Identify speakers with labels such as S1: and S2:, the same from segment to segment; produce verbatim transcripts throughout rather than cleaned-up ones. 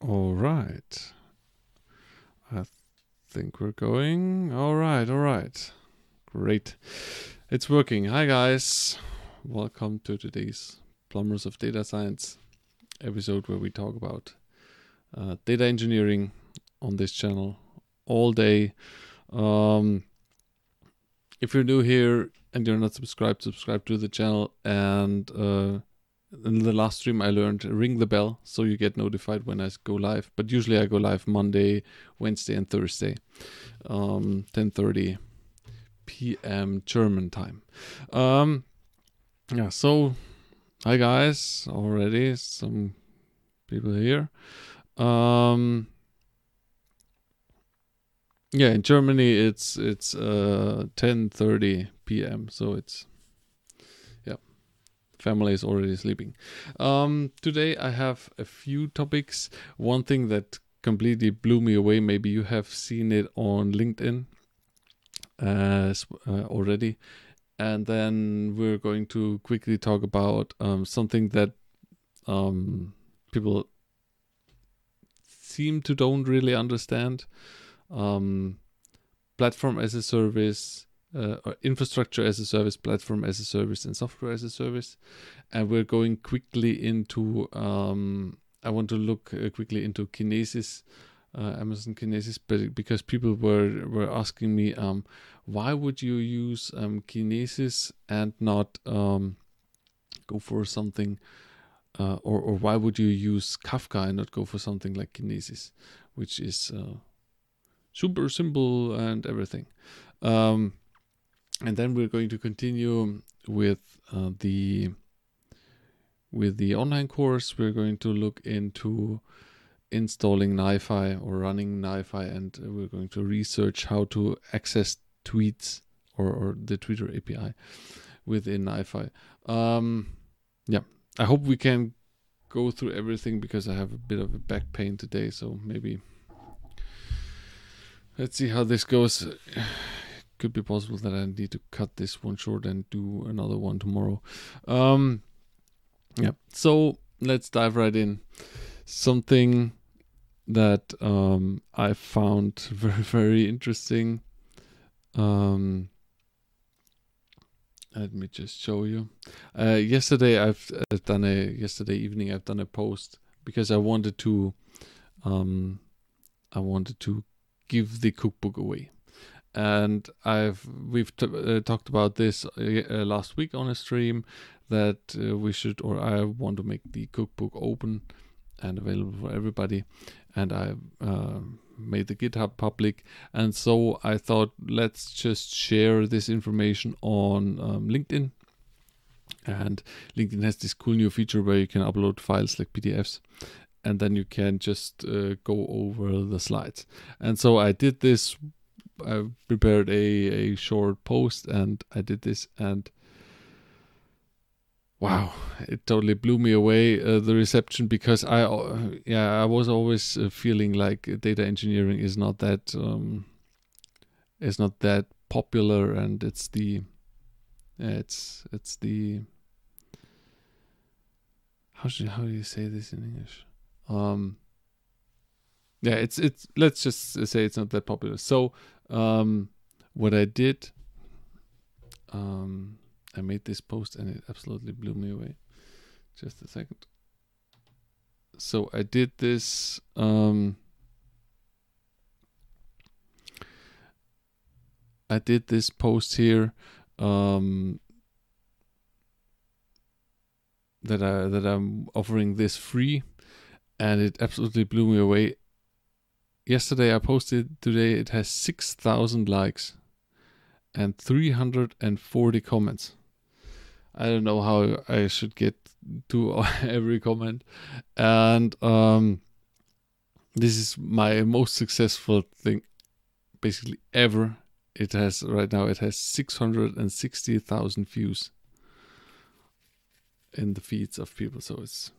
S1: All right. I think we're going. All right, all right. Great. It's working. Hi, guys. Welcome to today's Plumbers of Data Science episode where we talk about uh, data engineering on this channel all day. Um, if you're new here and you're not subscribed, subscribe to the channel. And uh, in the last stream, I learned ring the bell so you get notified when I go live. But usually I go live Monday, Wednesday, and Thursday, um, ten thirty p.m. German time. Um, yeah. So, hi guys. Already some people here. Um, yeah, in Germany it's it's uh ten thirty p.m. So it's family is already sleeping. Um, today I have a few topics. One thing that completely blew me away, maybe you have seen it on LinkedIn uh, uh, already. And then we're going to quickly talk about um, something that um, people seem to don't really understand. Um, platform as a service, Uh, infrastructure as a service, platform as a service, and software as a service. And we're going quickly into, um, I want to look uh, quickly into Kinesis, uh, Amazon Kinesis, but because people were, were asking me, um, why would you use um, Kinesis and not um, go for something, uh, or, or why would you use Kafka and not go for something like Kinesis, which is uh, super simple and everything. Um, And then we're going to continue with uh, the with the online course. We're going to look into installing NiFi or running NiFi, and we're going to research how to access tweets or, or the Twitter A P I within NiFi. Um, yeah, I hope we can go through everything because I have a bit of a back pain today. So maybe let's see how this goes. Could be possible that I need to cut this one short and do another one tomorrow. Um, yeah, so let's dive right in. Something that um, I found very, very interesting. Um, let me just show you. Uh, yesterday, I've, I've done a yesterday evening. I've done a post because I wanted to, um, I wanted to give the cookbook away. And I've we've t- uh, talked about this uh, uh, last week on a stream that uh, we should, or I want to make the cookbook open and available for everybody. And I uh, made the GitHub public. And so I thought, let's just share this information on um, LinkedIn. And LinkedIn has this cool new feature where you can upload files like P D Fs. And then you can just uh, go over the slides. And so I did this. I prepared a, a short post and I did this, and wow, it totally blew me away, uh, the reception, because I uh, yeah I was always uh, feeling like data engineering is not that um, is not that popular, and it's the it's it's the how should how do you say this in English? Um, yeah, it's it's let's just say it's not that popular. So um, what I did. Um, I made this post and it absolutely blew me away. Just a second. So I did this. Um, I did this post here um, that I that I'm offering this free, and it absolutely blew me away. Yesterday I posted. Today it has six thousand likes and three hundred forty comments. I don't know how I should get to every comment. And um, this is my most successful thing basically ever. It has right now, it has six hundred sixty thousand views in the feeds of people. So it's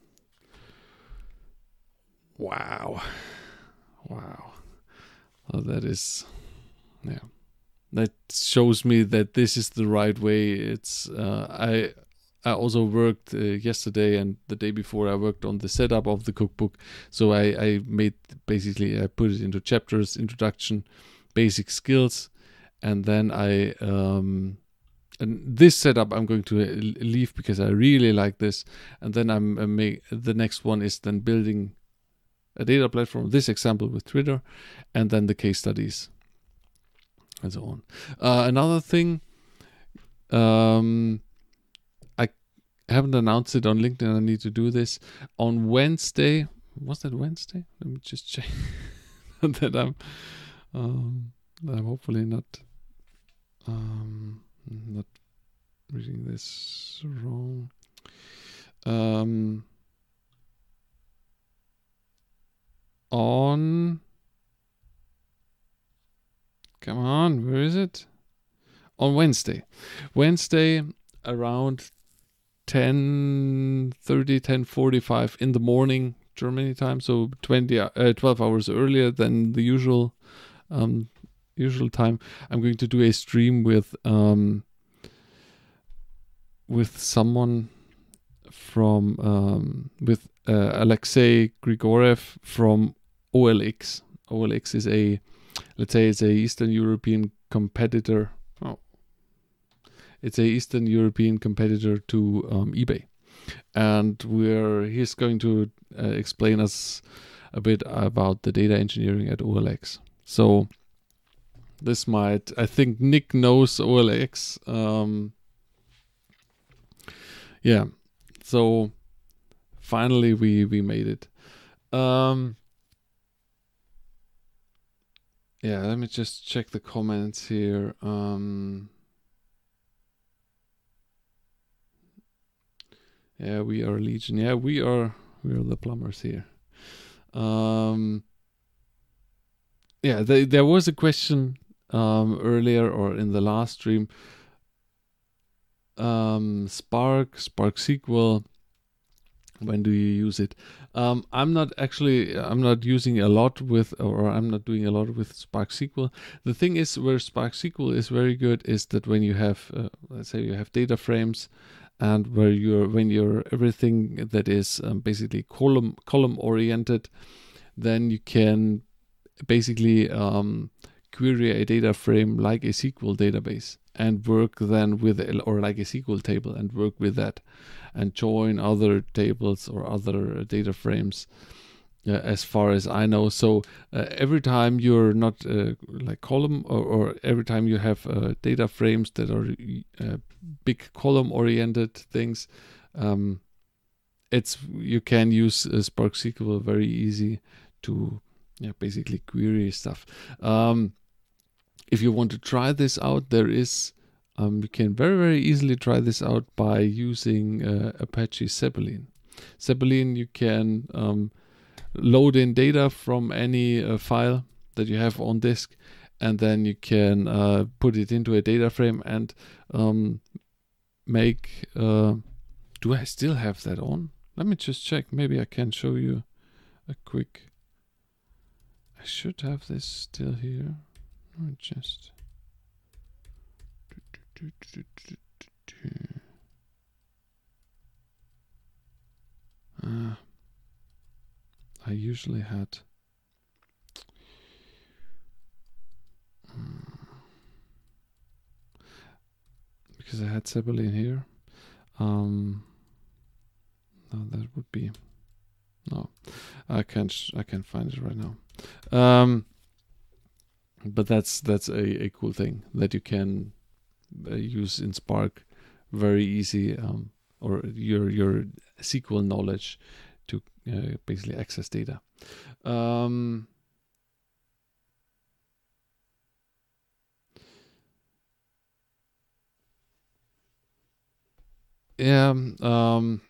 S1: wow. Wow. Well, that is, yeah. That shows me that this is the right way. It's uh, I I also worked uh, yesterday and the day before. I worked on the setup of the cookbook. So I, I made basically I put it into chapters: introduction, basic skills, and then I um, and this setup I'm going to leave because I really like this. And then I'm uh, make the next one is then building a data platform. This example with Twitter, and then the case studies, and so on. Uh, another thing. Um, I haven't announced it on LinkedIn. I need to do this on Wednesday. Was that Wednesday? Let me just check that I'm um, that I'm hopefully not um, not reading this wrong. Um, on come on, where is it? On Wednesday, Wednesday around ten thirty, ten forty-five in the morning Germany time, so twenty, uh, twelve hours earlier than the usual um, usual time. I'm going to do a stream with um, with someone from um, with uh, Alexei Grigorev from O L X. O L X is a, let's say, it's a Eastern European competitor. Oh. It's a Eastern European competitor to um, eBay, and we're he's going to uh, explain us a bit about the data engineering at O L X. So this might, I think Nick knows O L X. Um, yeah, so finally we we made it. Um, yeah, let me just check the comments here. Um, Yeah, we are Legion. Yeah, we are we are the plumbers here. Um, yeah, the, there was a question um, earlier or in the last stream. Um, Spark, Spark S Q L. When do you use it? Um, I'm not actually. I'm not using a lot with, or I'm not doing a lot with Spark S Q L. The thing is, where Spark S Q L is very good is that when you have, uh, let's say, you have data frames. And where you're when you're everything that is um, basically column column oriented, then you can basically um, query a data frame like a S Q L database and work then with it, or like a S Q L table and work with that, and join other tables or other data frames. Uh, as far as I know, so uh, every time you're not uh, like column, or, or every time you have uh, data frames that are uh, big column-oriented things, um, it's you can use uh, Spark S Q L very easy to yeah basically query stuff. Um, if you want to try this out, there is um, you can very very easily try this out by using uh, Apache Zeppelin. Zeppelin, you can um, load in data from any uh, file that you have on disk, and then you can uh, put it into a data frame and um, make uh, do I still have that on? Let me just check. Maybe I can show you a quick. I should have this still here. Let me just uh, I usually had because I had Zeppelin here. Um, no, that would be no. I can't. Sh- I can't find it right now. Um, but that's that's a, a cool thing that you can uh, use in Spark very easy, um, or your your S Q L knowledge to uh, basically access data. Um, yeah, um,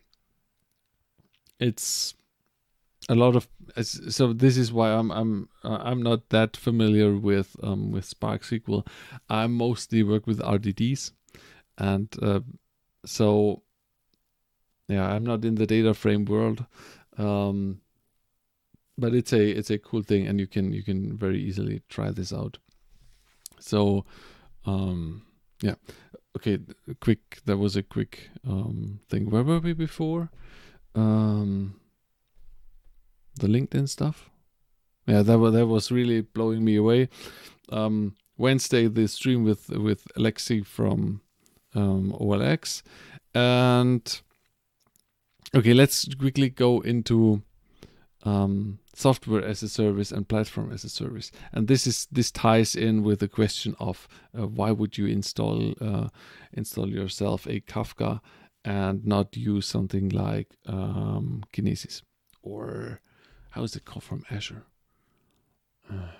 S1: it's a lot of so this is why I'm I'm uh, I'm not that familiar with um, with Spark S Q L. I mostly work with R D Ds, and uh, so yeah, I'm not in the data frame world. Um, but it's a it's a cool thing, and you can you can very easily try this out. So um yeah. Okay, quick. That was a quick um, thing. Where were we before? Um, the LinkedIn stuff. Yeah, that was that was really blowing me away. Um, Wednesday, the stream with with Alexi from um, O L X, and okay, let's quickly go into um, software as a service and platform as a service. And this is this ties in with the question of uh, why would you install uh, install yourself a Kafka and not use something like um, Kinesis, or how is it called from Azure? Uh,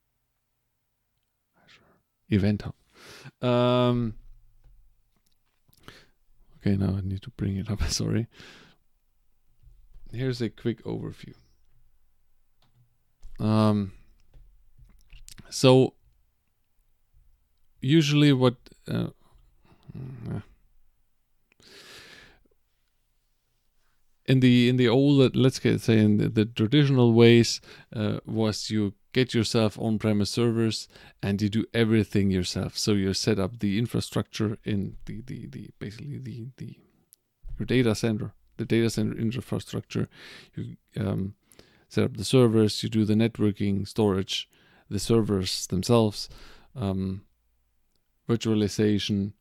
S1: Azure Event Hub. Um, okay, now I need to bring it up. Sorry. Here's a quick overview. Um, so usually what uh, in the in the old, let's get say in the, the traditional ways uh, was you get yourself on-premise servers and you do everything yourself. So you set up the infrastructure in the the, the basically the the your data center, the data center infrastructure. You um, set up the servers, you do the networking, storage, the servers themselves, um, virtualization.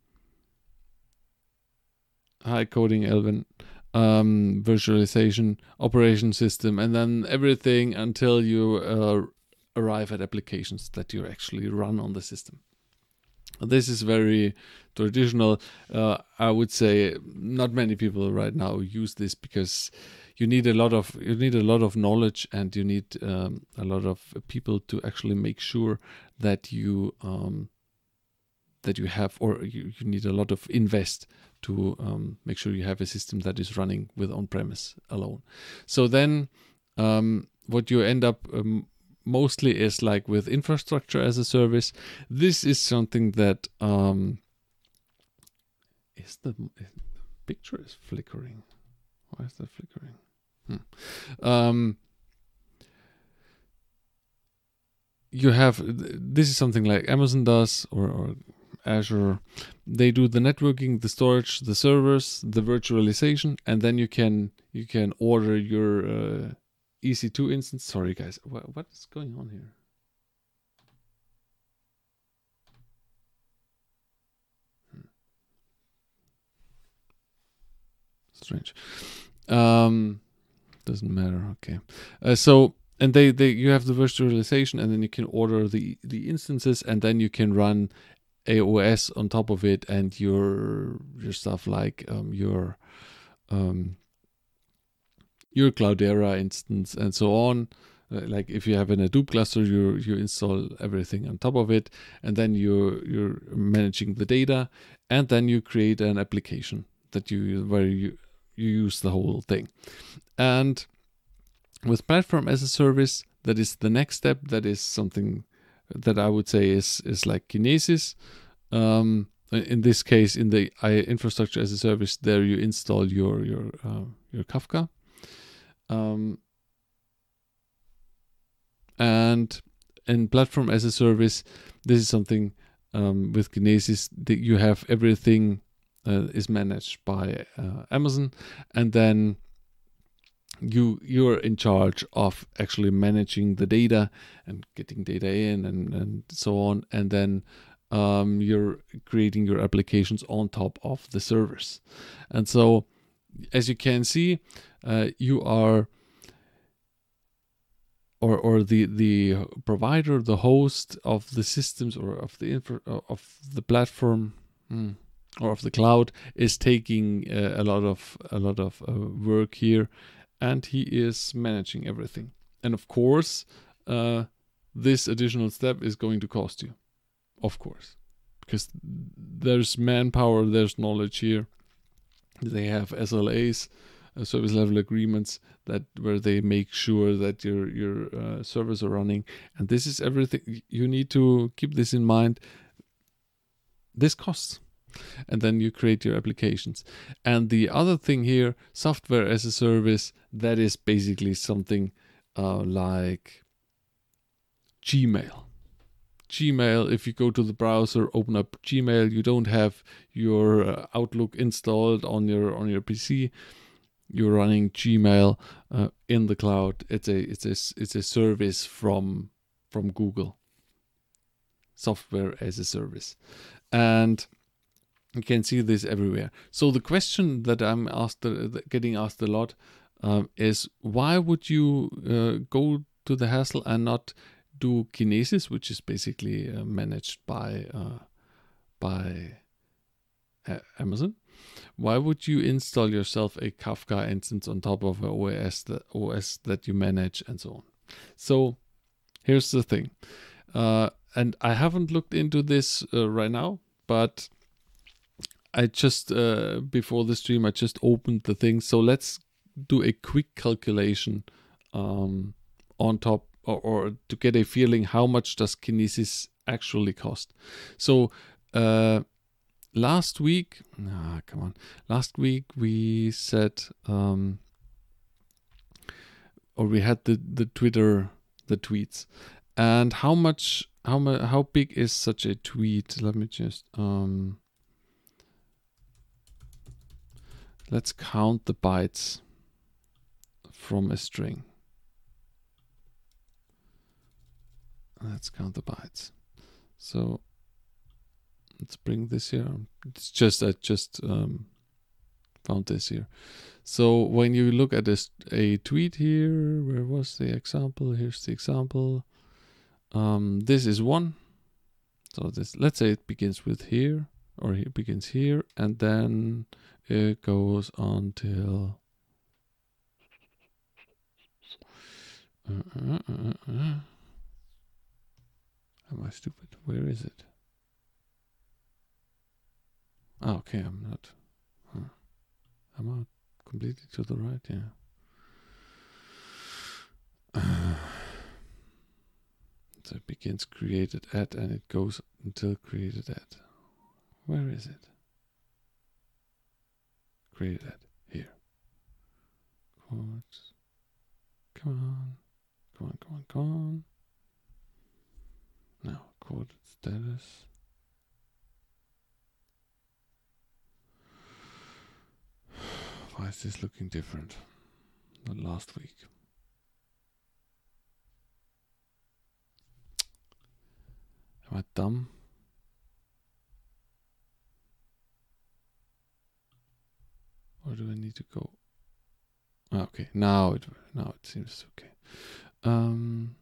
S1: Hi, coding Elvin. Um, virtualization, operation system, and then everything until you uh, arrive at applications that you actually run on the system. This is very traditional. Uh, I would say not many people right now use this because you need a lot of you need a lot of knowledge, and you need um, a lot of people to actually make sure that you um, that you have, or you, you need a lot of invest to um, make sure you have a system that is running with on-premise alone. So then um, what you end up um, mostly is like with infrastructure as a service. This is something that um, is the, the picture is flickering. Why is that flickering? Hmm. Um, you have, this is something like Amazon does, or, or Azure. They do the networking, the storage, the servers, the virtualization, and then you can you can order your uh, E C two instance. Sorry guys, what, what is going on here? Hmm. Strange. Um, doesn't matter. Okay. Uh, so and they, they you have the virtualization, and then you can order the the instances, and then you can run A O S on top of it, and your your stuff like um, your um, your Cloudera instance and so on. Uh, like if you have an Hadoop cluster, you you install everything on top of it, and then you you're managing the data, and then you create an application that you where you you use the whole thing. And with platform as a service, that is the next step. That is something that I would say is is like Kinesis. Um, in this case, in the infrastructure as a service, there you install your your uh, your Kafka, um, and in platform as a service, this is something um, with Kinesis that you have everything uh, is managed by uh, Amazon, and then you you're in charge of actually managing the data and getting data in and and so on, and then um, you're creating your applications on top of the servers. And so as you can see, uh, you are or or the the provider, the host of the systems or of the infra, of the platform hmm, or of the cloud is taking uh, a lot of a lot of uh, work here, and he is managing everything. And of course, uh, this additional step is going to cost you, of course, because there's manpower, there's knowledge here. They have S L As, uh, service level agreements, that where they make sure that your your uh, servers are running, and this is everything. You need to keep this in mind. This costs. And then you create your applications. And the other thing here, software as a service, that is basically something uh, like Gmail. Gmail, if you go to the browser, open up Gmail, you don't have your uh, Outlook installed on your on your P C. You're running Gmail uh, in the cloud. It's a it's a it's a service from from Google. Software as a service, and you can see this everywhere. So the question that I'm asked, uh, getting asked a lot, um, is why would you uh, go to the hassle and not do Kinesis, which is basically uh, managed by uh, by uh, Amazon? Why would you install yourself a Kafka instance on top of an O S that, O S that you manage and so on? So here's the thing, uh, and I haven't looked into this uh, right now, but I just uh, before the stream I just opened the thing. So let's do a quick calculation um, on top, or, or to get a feeling how much does Kinesis actually cost. So uh, last week, ah, come on, last week we said, um, or we had the the Twitter the tweets, and how much how much how big is such a tweet? Let me just um. Let's count the bytes from a string. Let's count the bytes. So let's bring this here. It's just I just um, found this here. So when you look at this a tweet here, where was the example? Here's the example. Um, this is one. So this, let's say it begins with here, or it begins here, and then it goes until uh, uh, uh, uh. Am I stupid? Where is it? Ah, okay, I'm not. Huh. Am I completely to the right? Yeah. Uh, so it begins created at, and it goes until created at. Where is it? Created at here. Quotes. Come on, come on, come on, come on. Now, quoted status. Why is this looking different than last week? Am I dumb? Or do I need to go? Oh, okay, now it now it seems okay. Um,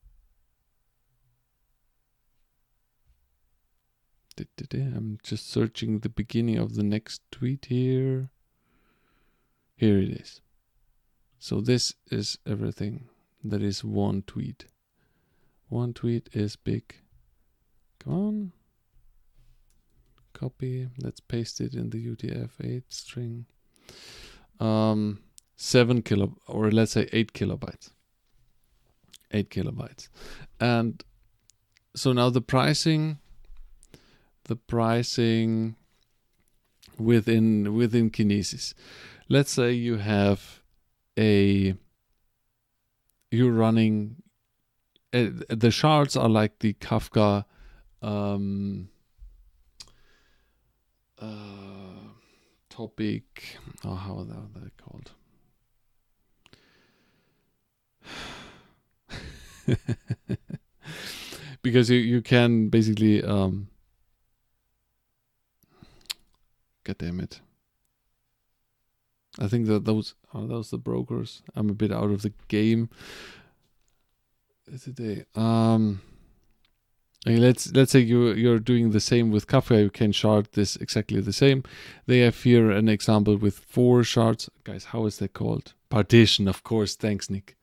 S1: I'm just searching the beginning of the next tweet here. Here it is. So this is everything. That is one tweet. One tweet is big. Come on. Copy. Let's paste it in the U T F eight string. Um, seven kilo, or let's say eight kilobytes. Eight kilobytes. And so now the pricing, the pricing within within Kinesis. Let's say you have a, you're running, uh, the shards are like the Kafka um, uh, topic, oh, how are they called? Because you, you can basically, um, God damn it. I think that those are those the brokers. I'm a bit out of the game today. Um, okay, let's let's say you you're doing the same with Kafka. You can shard this exactly the same. They have here an example with four shards. Guys, how is that called? Partition, of course. Thanks, Nick.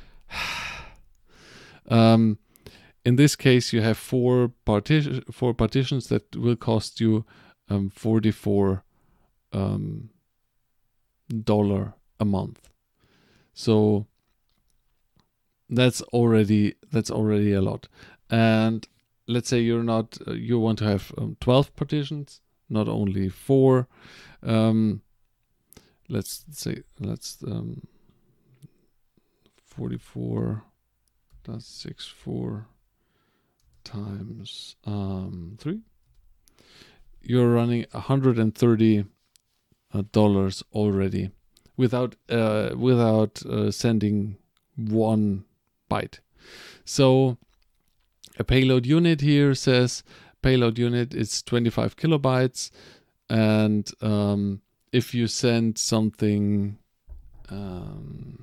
S1: um, in this case, you have four partition four partitions that will cost you um forty-four um. dollar a month. So that's already that's already a lot. And let's say you're not uh, you want to have um, twelve partitions, not only four. Um, let's say let's um, forty-four plus six four times um, three. You're running one hundred thirty dollars already without uh, without uh, sending one byte. So a payload unit here says payload unit is twenty-five kilobytes, and um, if you send something um,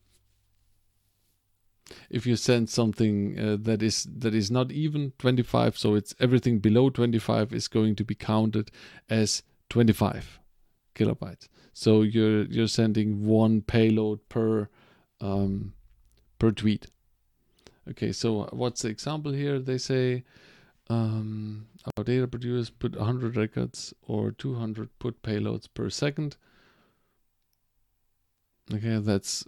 S1: if you send something uh, that is that is not even twenty-five, so it's everything below twenty-five is going to be counted as twenty-five kilobytes. So you're you're sending one payload per um, per tweet. Okay, so what's the example here? They say um, our data producers put one hundred records or two hundred put payloads per second. Okay, that's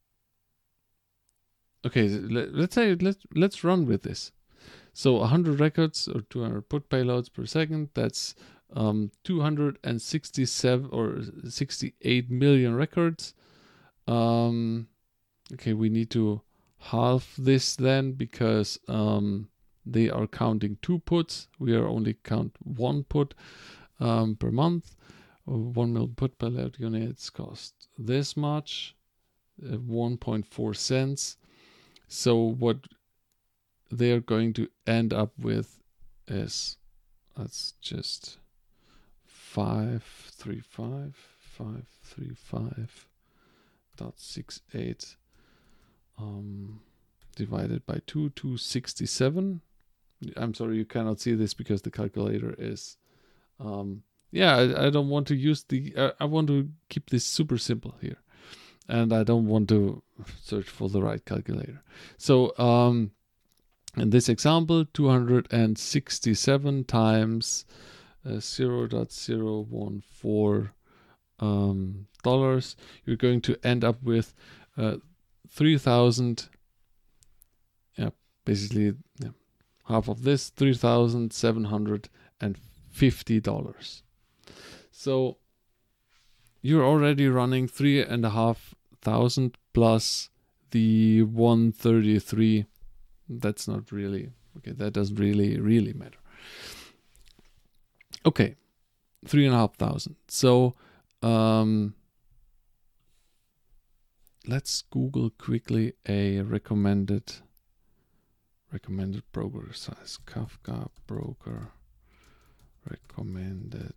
S1: okay. Let, let's say let's let's run with this. So one hundred records or two hundred put payloads per second. That's um, two hundred sixty-seven or sixty-eight million records. Um, okay, we need to half this then, because um, they are counting two puts. We are only count one put um, per month. One million put payload units cost this much, uh, one point four cents. So what they are going to end up with is, let's just five three five five three five dot six eight um, divided by two to sixty-seven. I'm sorry, you cannot see this because the calculator is um, yeah, I, I don't want to use the uh, I want to keep this super simple here, and I don't want to search for the right calculator. So um, in this example, two hundred sixty-seven times uh, zero point zero one four um, dollars, you're going to end up with uh, three thousand. Yeah, basically yeah, half of this, three thousand seven hundred fifty dollars. So you're already running three and a half thousand plus the one thirty-three. That's not really okay. That doesn't really really matter. Okay, three and a half thousand. So um, let's Google quickly a recommended recommended broker size. Kafka broker recommended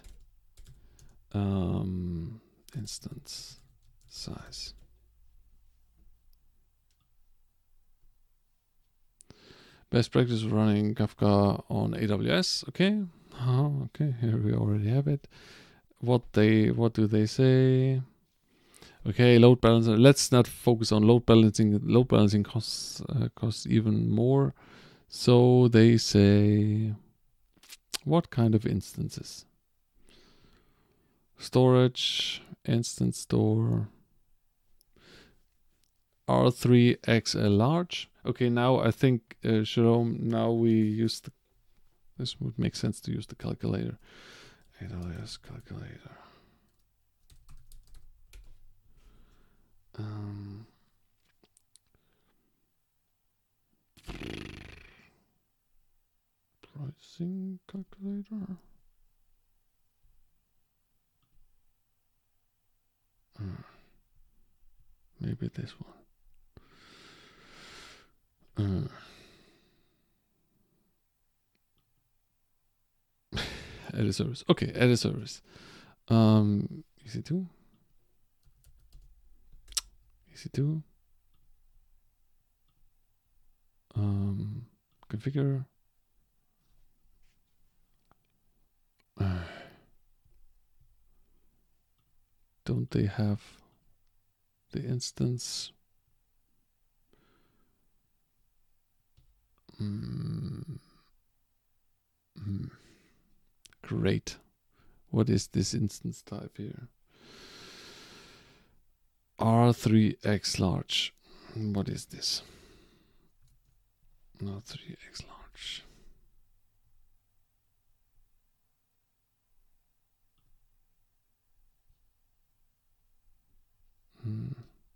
S1: um, instance size. Best practice of running Kafka on A W S. Okay. Oh, okay. Here we already have it. What they what do they say? Okay, load balancer. Let's not focus on load balancing. Load balancing costs uh, costs even more. So they say, what kind of instances? Storage, instant store, R three X L large. Okay, now I think, uh, Jerome, now we use the, this would make sense to use the calculator. A W S calculator. Um, pricing calculator. Uh, maybe this one. Uh, edit service. Okay, edit service. Um, E C two. E C two. Um, configure. Uh, don't they have the instance? Mm. Mm. Great. What is this instance type here? R three X large. What is this? R three X large. Hmm.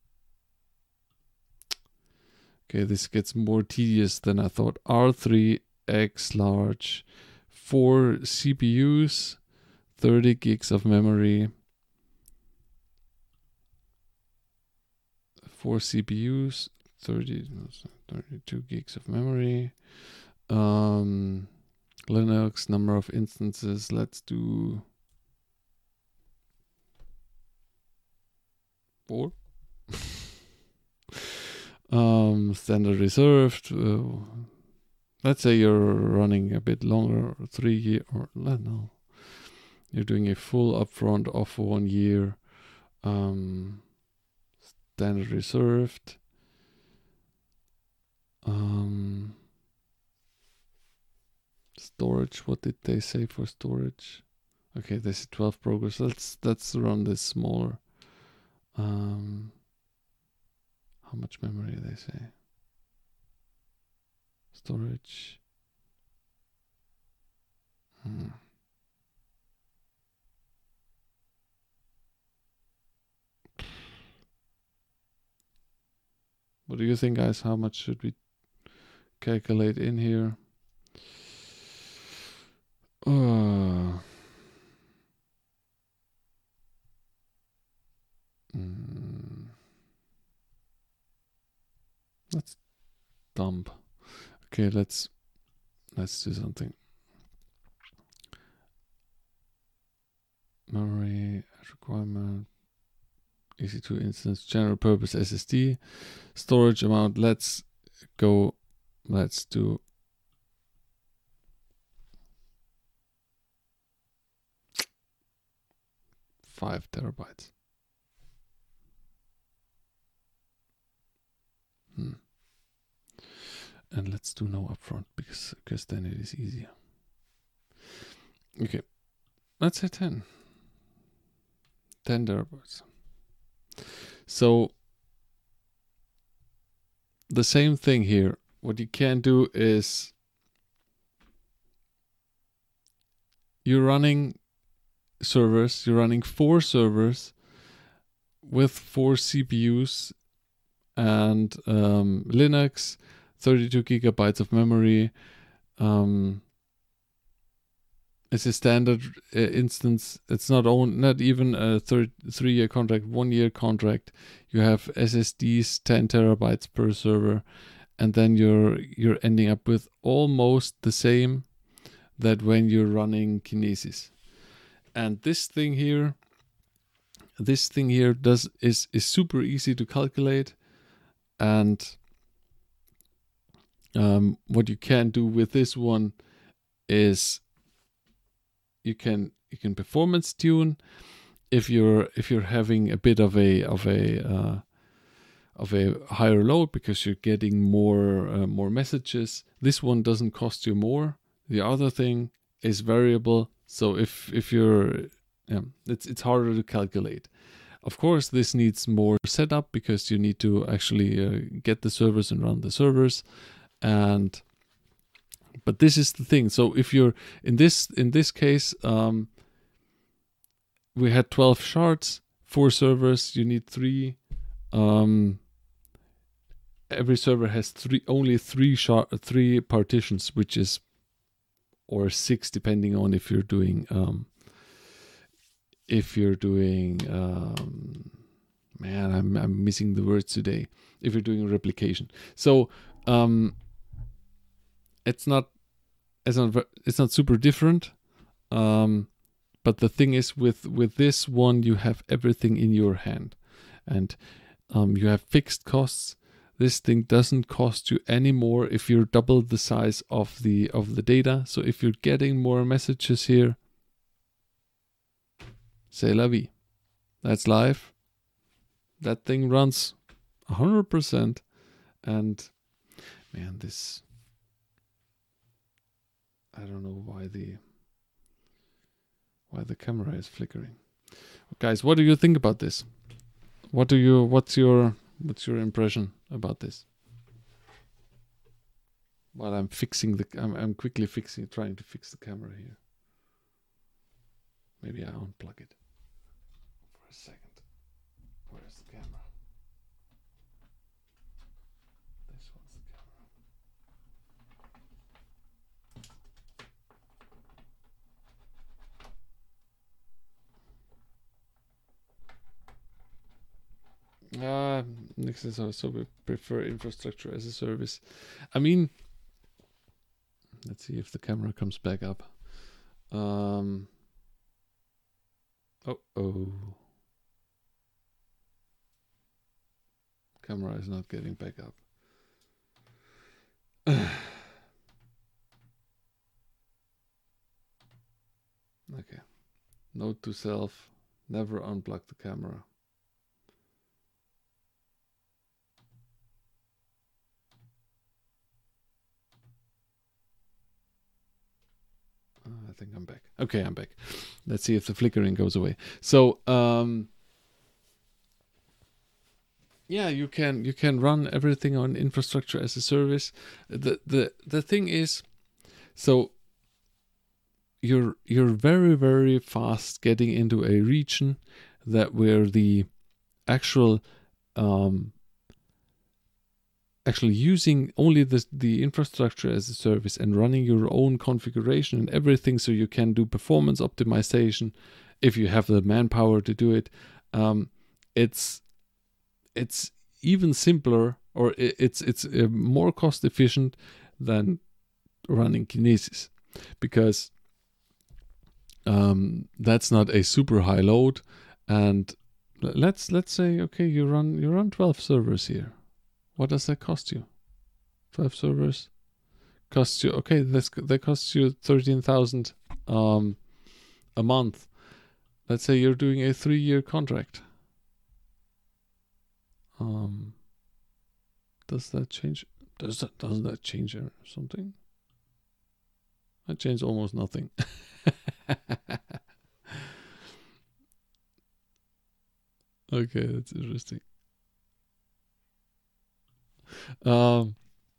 S1: Okay, this gets more tedious than I thought. R three X large, four C P Us, thirty gigs of memory, four C P Us, thirty, thirty-two gigs of memory, um, Linux, number of instances, let's do four. um, standard reserved, uh, let's say you're running a bit longer, three year, or no, you're doing a full upfront of one year, um, standard reserved, um, storage, what did they say for storage? Okay, they said twelve progress. Let's let's run this smaller. Um, how much memory they say? Storage. Hmm. What do you think, guys? How much should we calculate in here? Uh, mm, let's dump. Okay, let's let's do something. Memory requirement, E C two instance, general purpose S S D, storage amount. Let's go. Let's do five terabytes. Hmm. And let's do no upfront because because then it is easier. Okay, let's say ten. ten terabytes. So the same thing here. What you can do is you're running servers, you're running four servers with four C P Us and um, Linux, thirty-two gigabytes of memory. Um, it's a standard uh, instance. It's not own, not even a third, three-year contract, one-year contract. You have S S Ds, ten terabytes per server, and then you're you're ending up with almost the same that when you're running Kinesis. And this thing here, this thing here does is is super easy to calculate, and um, what you can do with this one is you can you can performance tune if you're if you're having a bit of a of a uh, of a higher load because you're getting more uh, more messages. This one doesn't cost you more. The other thing is variable. So if if you're yeah, it's it's harder to calculate. Of course, this needs more setup because you need to actually uh, get the servers and run the servers, and but this is the thing. So if you're in this in this case, um, we had twelve shards, four servers. You need three. Um, every server has three only three shard three partitions, which is or six depending on if you're doing um, if you're doing um, man I'm I'm missing the words today. If you're doing replication, so um, it's not it's not it's not super different. Um, but the thing is, with with this one, you have everything in your hand, and um, you have fixed costs. This thing doesn't cost you any more if you're double the size of the of the data. So if you're getting more messages here, c'est la vie. That's live. That thing runs one hundred percent. And man, this, I don't know why the why the camera is flickering. Guys, what do you think about this? What do you what's your what's your impression about this? While I'm fixing the I'm, I'm quickly fixing trying to fix the camera here. Maybe I unplug it for a second. Where's the camera? This one's the camera. Linux is also we prefer infrastructure as a service. I mean, let's see if the camera comes back up. Um, oh, oh. Camera is not getting back up. Okay. Note to self, never unplug the camera. Uh, I think I'm back. Okay, I'm back. Let's see if the flickering goes away. So, um, yeah, you can you can run everything on infrastructure as a service. The the the thing is, so you're you're very very fast getting into a region that where the actual um, actually using only the the infrastructure as a service and running your own configuration and everything, so you can do performance optimization if you have the manpower to do it. Um, it's it's even simpler, or it's it's uh, more cost efficient than running Kinesis, because um, that's not a super high load. And let's let's say okay, you run you run twelve servers here. What does that cost you? twelve servers costs you okay. That's that costs you thirteen thousand um, a month. Let's say you're doing a three year contract. Um, does that change? Does that doesn't that change something? That changed almost nothing. Okay, that's interesting. Um,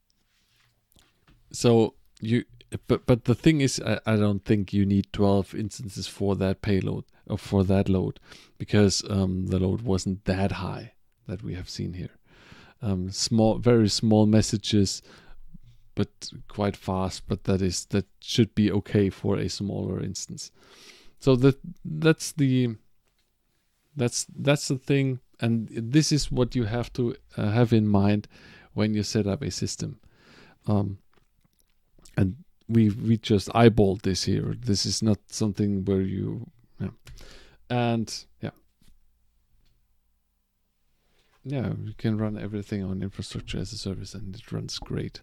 S1: so you, but but the thing is, I, I don't think you need twelve instances for that payload or for that load, because um, the load wasn't that high that we have seen here. Um, small, very small messages, but quite fast. But that is that should be okay for a smaller instance. So that that's the that's that's the thing, and this is what you have to uh, have in mind when you set up a system. Um, and we we just eyeballed this here. This is not something where you, yeah. And yeah, yeah, you can run everything on infrastructure as a service, and it runs great.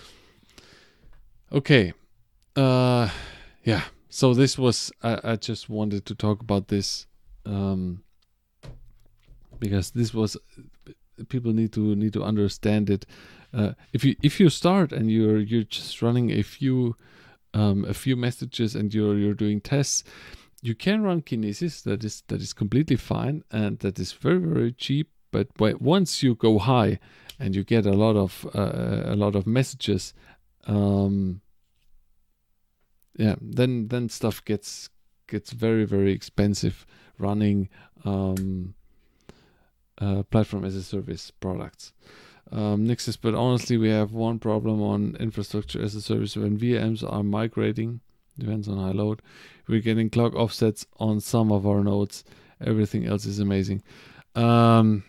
S1: Okay, uh, yeah. So this was I, I just wanted to talk about this, um, because this was people need to need to understand it. Uh, if you if you start and you're you're just running a few um, a few messages and you're you're doing tests, you can run Kinesis. That is that is completely fine, and that is very very cheap. But once you go high and you get a lot of uh, a lot of messages, um, yeah, then then stuff gets gets very very expensive running um, uh, platform as a service products. Um, Nick says, but honestly, we have one problem on infrastructure as a service. When V Ms are migrating, depends on high load, we're getting clock offsets on some of our nodes. Everything else is amazing. Um,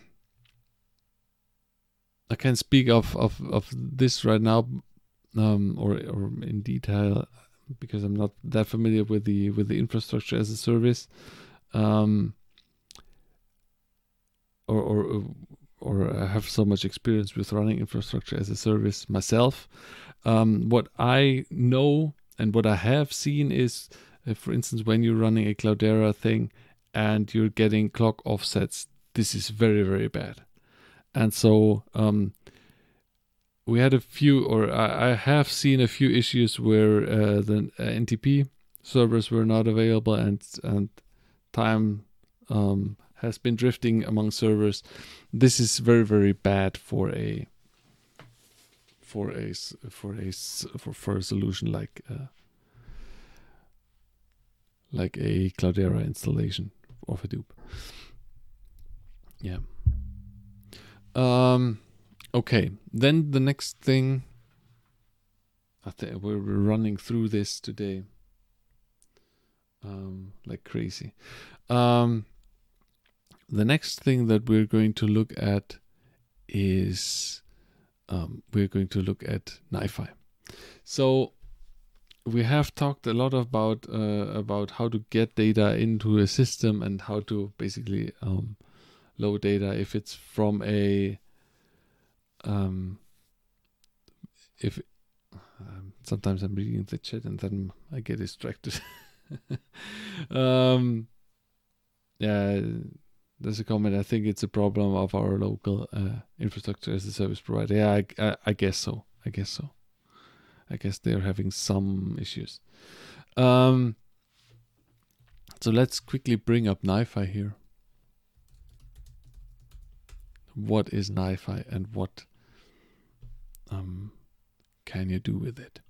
S1: I can't speak of, of, of this right now, um, or or in detail, because I'm not that familiar with the with the infrastructure as a service, um, or or or I have so much experience with running infrastructure as a service myself. Um, what I know and what I have seen is, uh, for instance, when you're running a Cloudera thing and you're getting clock offsets, this is very, very bad. And so um, we had a few, or I, I have seen a few issues where uh, the uh, N T P servers were not available, and and time um, has been drifting among servers. This is very very bad for a for a for a for, for a solution like uh, like a Cloudera installation of Hadoop. Yeah. Um. Okay. Then the next thing. I think we're running through this today. Um, like crazy. Um. The next thing that we're going to look at is um, we're going to look at NiFi. So we have talked a lot about uh, about how to get data into a system and how to basically um, load data if it's from a um, if um, sometimes I'm reading the chat and then I get distracted. um, yeah, there's a comment. I think it's a problem of our local uh, infrastructure as a service provider. Yeah, I, I, I guess so. I guess so. I guess they're having some issues. Um, so let's quickly bring up NiFi here. What is NiFi and what um, can you do with it?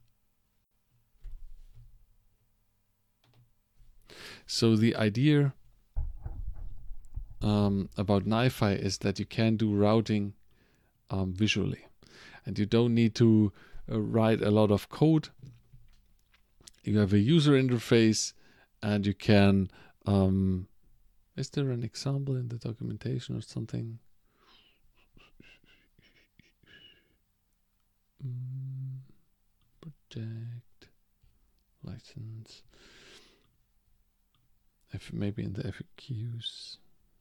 S1: So the idea um, about NiFi is that you can do routing um, visually, and you don't need to uh, write a lot of code. You have a user interface, and you can. Um, is there an example in the documentation or something? Mm, project license. If maybe in the F A Qs.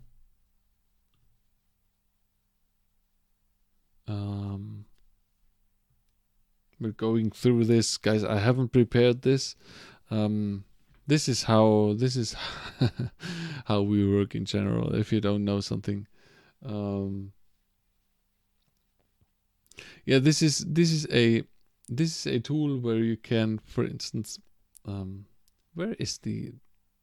S1: Um, we're going through this, guys. I haven't prepared this. Um, this is how this is how we work in general. If you don't know something, um, yeah, this is this is a this is a tool where you can, for instance, um, where is the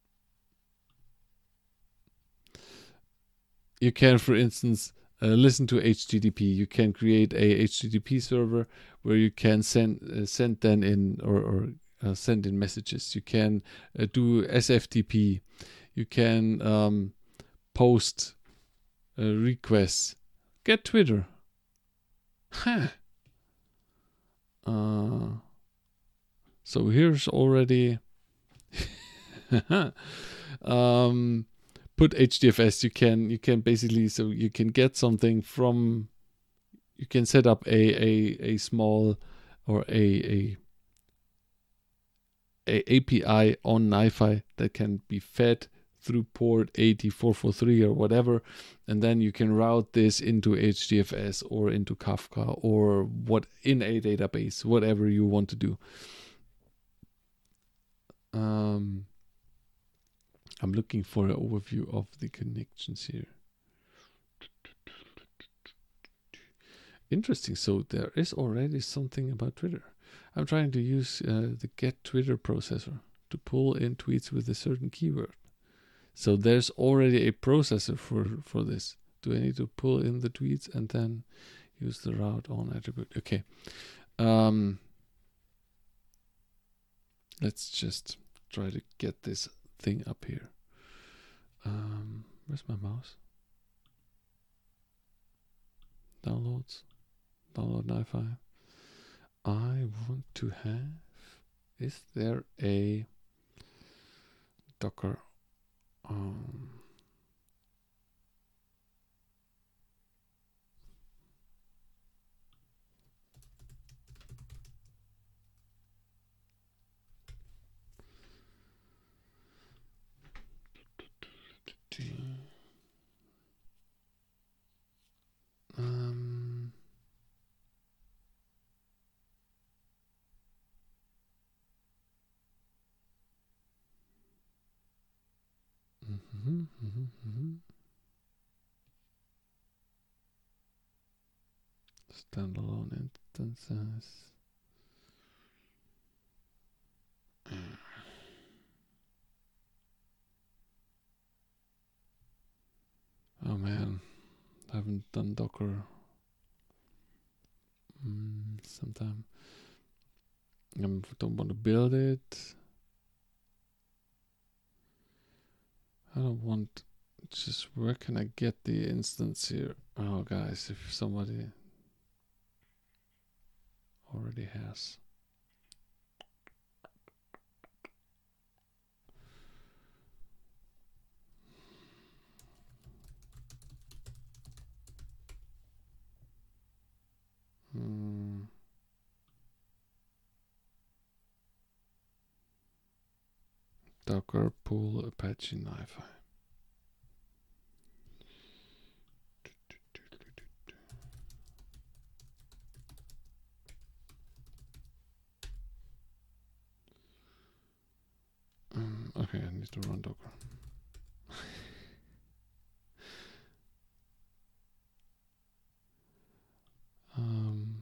S1: you can, for instance, uh, listen to H T T P. You can create a H T T P server where you can send uh, send then in or, or uh, send in messages. You can uh, do S F T P. You can um, post uh, requests. Get Twitter. Huh. Uh, so here's already um, put H D F S. You can you can basically so you can get something from. You can set up a a, a small or a a a API on NiFi that can be fed through port eighty four forty-three or whatever, and then you can route this into H D F S or into Kafka or what in a database, whatever you want to do. Um, I'm looking for an overview of the connections here. Interesting. So there is already something about Twitter. I'm trying to use uh, the get Twitter processor to pull in tweets with a certain keyword. So there's already a processor for, for this. Do I need to pull in the tweets and then use the route on attribute? Okay. Um, let's just try to get this thing up here. Um, where's my mouse? Downloads. Download NiFi. I want to have. Is there a Docker? Um, um, mm-hmm, mm-hmm, mm-hmm. Standalone instances. Oh man, I haven't done Docker mm, sometime. I don't want to build it. I don't want. Just where can I get the instance here? Oh, guys, if somebody already has. Docker pull Apache NiFi. Um, okay, I need to run Docker. um,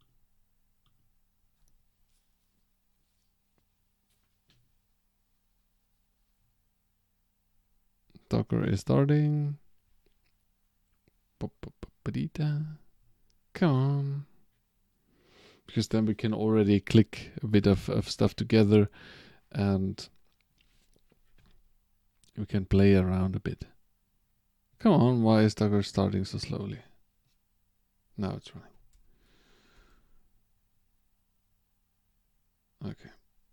S1: Docker is starting. Come on. Because then we can already click a bit of, of stuff together and we can play around a bit. Come on, why is Docker starting so slowly? Now it's running. Okay.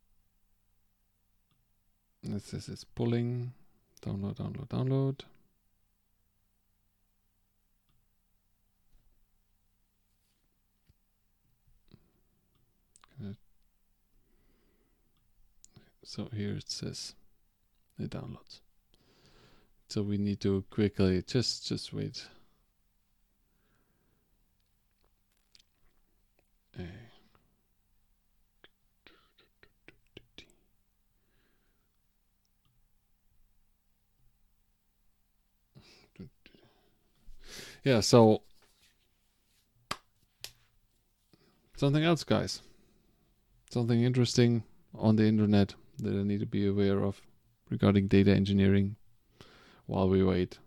S1: This is it's pulling. Download, download, download. So here it says it downloads. So we need to quickly just just wait. Uh, yeah, so something else, guys. Something interesting on the internet that I need to be aware of regarding data engineering while we wait.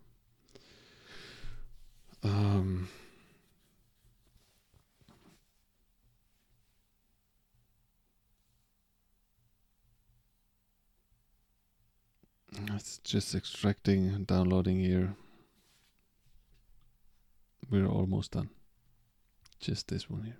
S1: Um, it's just extracting and downloading here. We're almost done. Just this one here.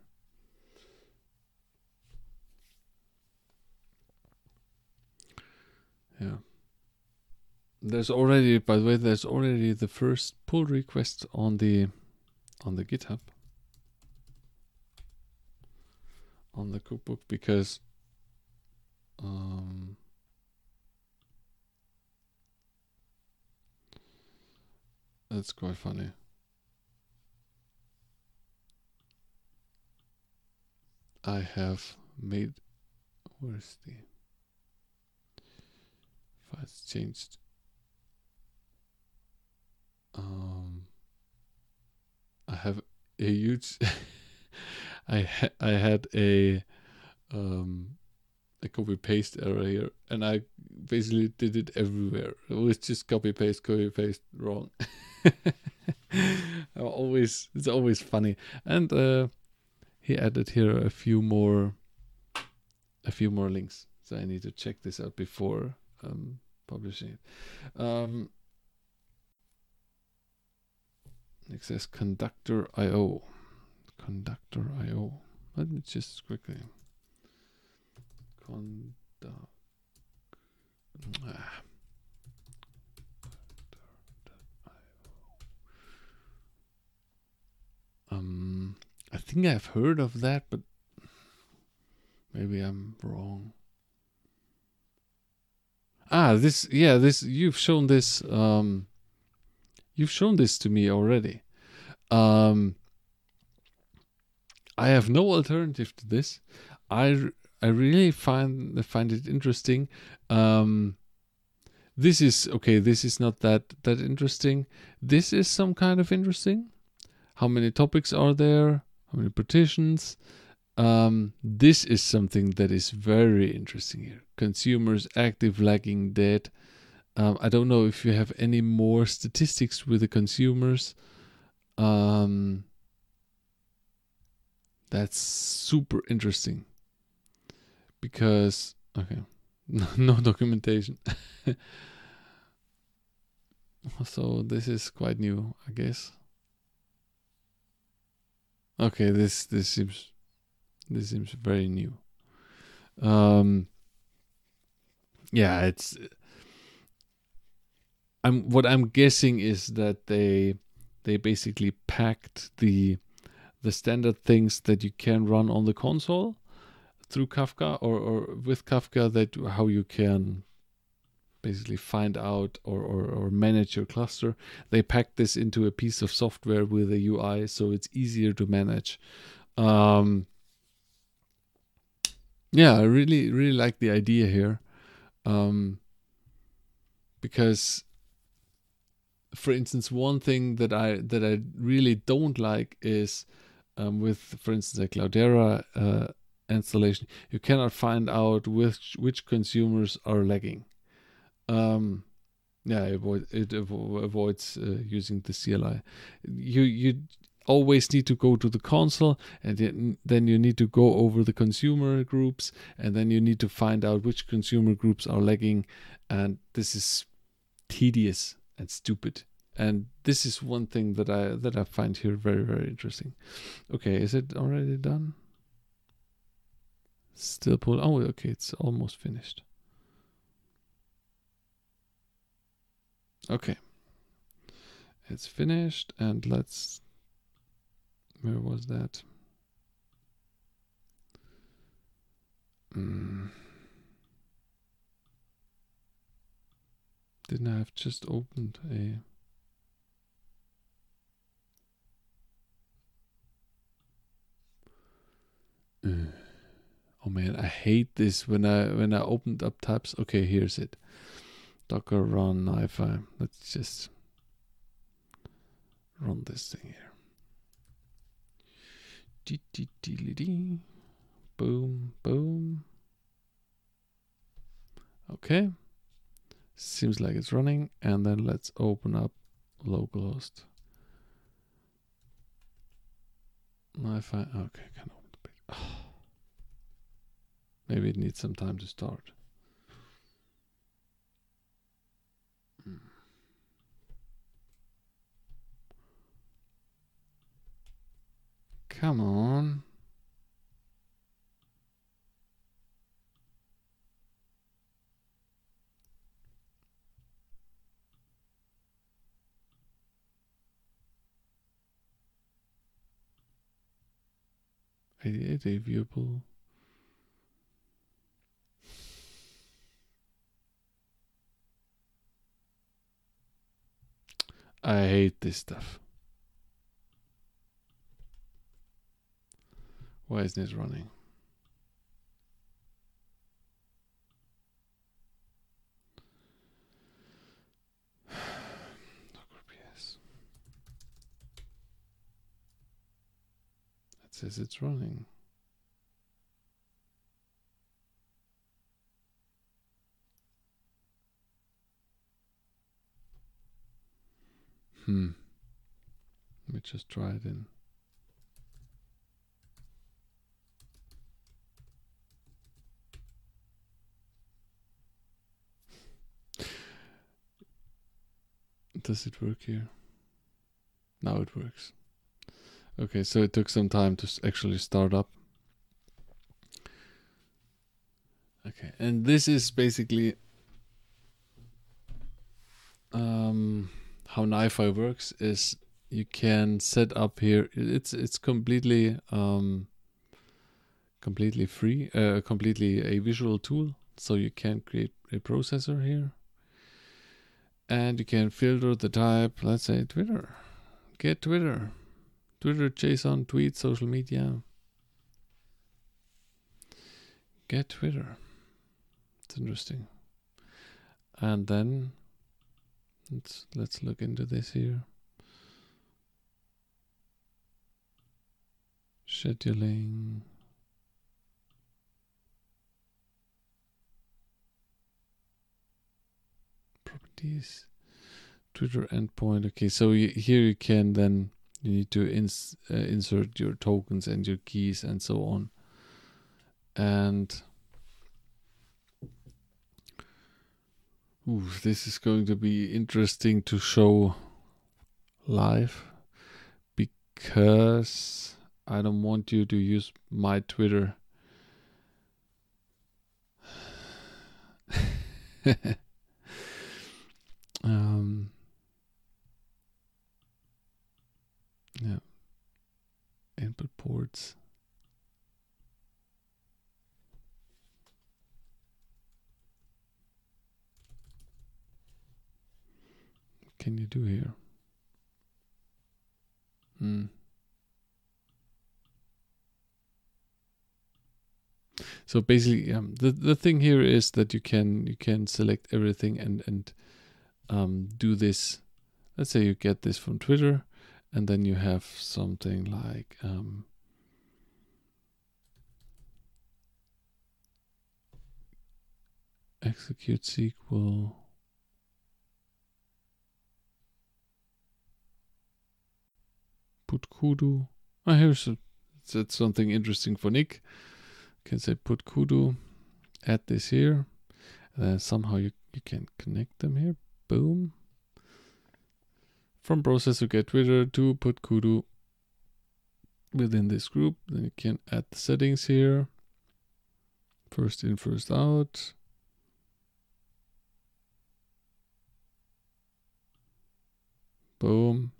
S1: Yeah. There's already, by the way, there's already the first pull request on the on the GitHub on the cookbook because um, that's quite funny. I have made where's the files changed. Um, I have a huge. I ha- I had a um a copy paste error here, and I basically did it everywhere. It was just copy paste, copy paste, wrong. I always it's always funny, and uh, he added here a few more a few more links, so I need to check this out before um, publishing it. Um, It says conductor I O. Conductor I O. Let me just quickly. Conduct. Ah. Um, I think I've heard of that, but maybe I'm wrong. Ah, this. Yeah, this. You've shown this. Um, you've shown this to me already. Um, I have no alternative to this. I I really find find it interesting. Um, this is okay. This is not that that interesting. This is some kind of interesting. How many topics are there? How many partitions? Um, this is something that is very interesting here. Consumers, active, lagging, dead. Um, I don't know if you have any more statistics with the consumers. Um, that's super interesting. Because, okay, no, no documentation. So this is quite new, I guess. Okay, this this seems this seems very new. Um, yeah, it's. I'm what I'm guessing is that they they basically packed the the standard things that you can run on the console through Kafka or, or with Kafka, that how you can basically find out or, or, or manage your cluster. They pack this into a piece of software with a U I, so it's easier to manage. Um, yeah, I really, really like the idea here. Um, because, for instance, one thing that I that I really don't like is um, with, for instance, a Cloudera uh, installation, you cannot find out which which consumers are lagging. Um, yeah, it, avoid, it avo- avoids uh, using the C L I. You you always need to go to the console, and then then you need to go over the consumer groups, and then you need to find out which consumer groups are lagging, and this is tedious and stupid. And this is one thing that I that I find here very, very interesting. Okay, is it already done? Still pull. Oh, okay, it's almost finished. Okay, it's finished, and let's. Where was that? Mm. Didn't I have just opened a? Uh. Oh man, I hate this when I when I opened up tabs. Okay, here's it. Docker run NiFi. Let's just run this thing here. Boom, boom. Okay. Seems like it's running. And then let's open up localhost. NiFi. Okay, I can open the page. Oh. Maybe it needs some time to start. Mm. Come on. eighty-eight A viewable. I hate this stuff. Why isn't it running? It says it's running. Hmm. Let me just try it in. Does it work here? Now it works. Okay, so it took some time to actually start up. Okay, and this is basically um, how NiFi works. Is you can set up here. It's it's completely um, completely free, uh, completely a visual tool. So you can create a processor here, and you can filter the type. Let's say Twitter. Get Twitter. Twitter, JSON, tweet, social media. Get Twitter. It's interesting. And then let's let's look into this here. Scheduling. Properties. Twitter endpoint. Okay, so you, here you can then you need to ins, uh, insert your tokens and your keys and so on. And ooh, this is going to be interesting to show live because I don't want you to use my Twitter. um, yeah, input ports. can you do here? Hmm. So basically, um, the the thing here is that you can you can select everything and and um, do this. Let's say you get this from Twitter, and then you have something like um, execute S Q L. Put kudu. Oh, here's a, that's something interesting for Nick. You can say put kudu, add this here, and then somehow you, you can connect them here. Boom. From processor get Twitter to put kudu within this group. Then you can add the settings here. First in, first out. Boom.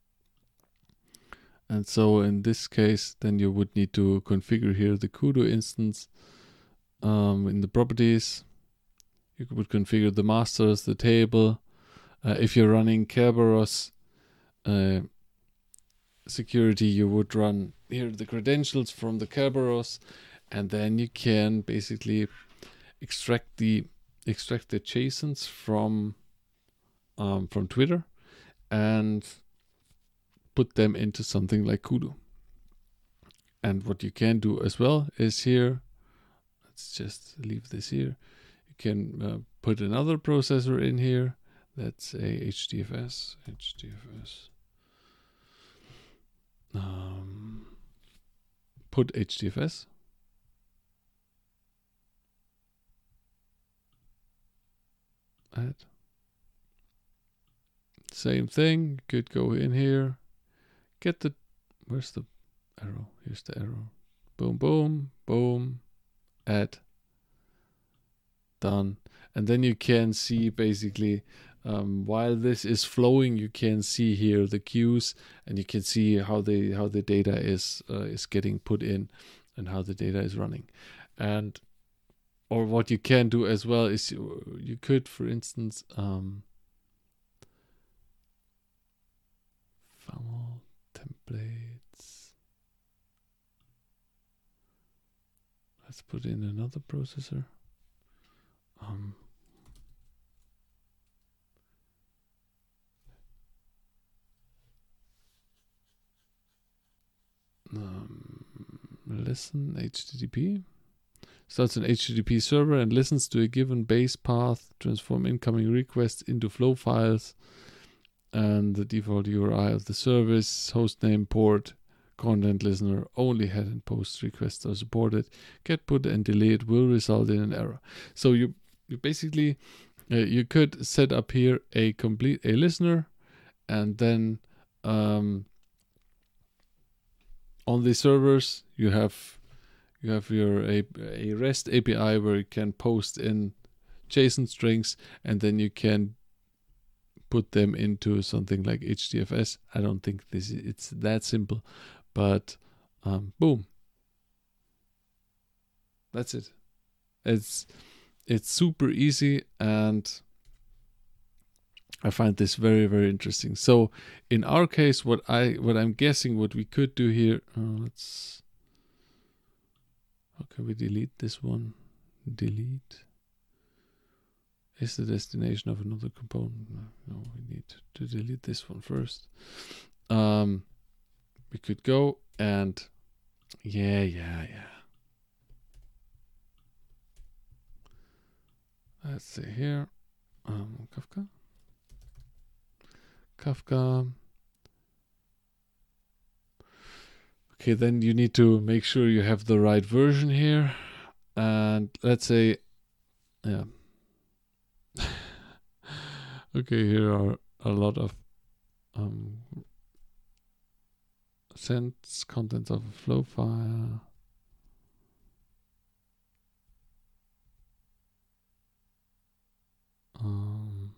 S1: And so in this case, then you would need to configure here the kudu instance um, in the properties. You would configure the masters, the table. Uh, if you're running Kerberos uh, security, you would run here the credentials from the Kerberos, and then you can basically extract the extract the JSONs from um, from Twitter and put them into something like kudu. And what you can do as well is here, let's just leave this here. You can uh, put another processor in here. That's a H D F S. H D F S. Um, put H D F S. Add. Same thing. You could go in here. Get the. Where's the arrow? Here's the arrow. Boom, boom, boom. Add. Done. And then you can see basically um, while this is flowing, you can see here the queues, and you can see how the how the data is uh, is getting put in and how the data is running. And or what you can do as well is you, you could, for instance, um, F_A_M_L templates. Let's put in another processor. Um, um, listen H T T P. Starts an H T T P server and listens to a given base path, transform incoming requests into flow files, and the default U R I of the service, hostname, port, content listener, only head and post requests are supported. Get, put, and delete will result in an error. So you you basically uh, you could set up here a complete a listener, and then um, on the servers you have you have your a, a REST A P I where you can post in JSON strings, and then you can put them into something like H D F S. I don't think this is, it's that simple, but um, boom, that's it. It's it's super easy, and I find this very very interesting. So in our case, what I what I'm guessing what we could do here, uh, let's how can we delete this one? Delete is the destination of another component. No, no, we need to delete this one first. Um, we could go and yeah, yeah, yeah. Let's see here. Um, Kafka. Kafka. Okay, then you need to make sure you have the right version here. And let's say, yeah. Okay, here are a lot of um, sends contents of a flow file. Um,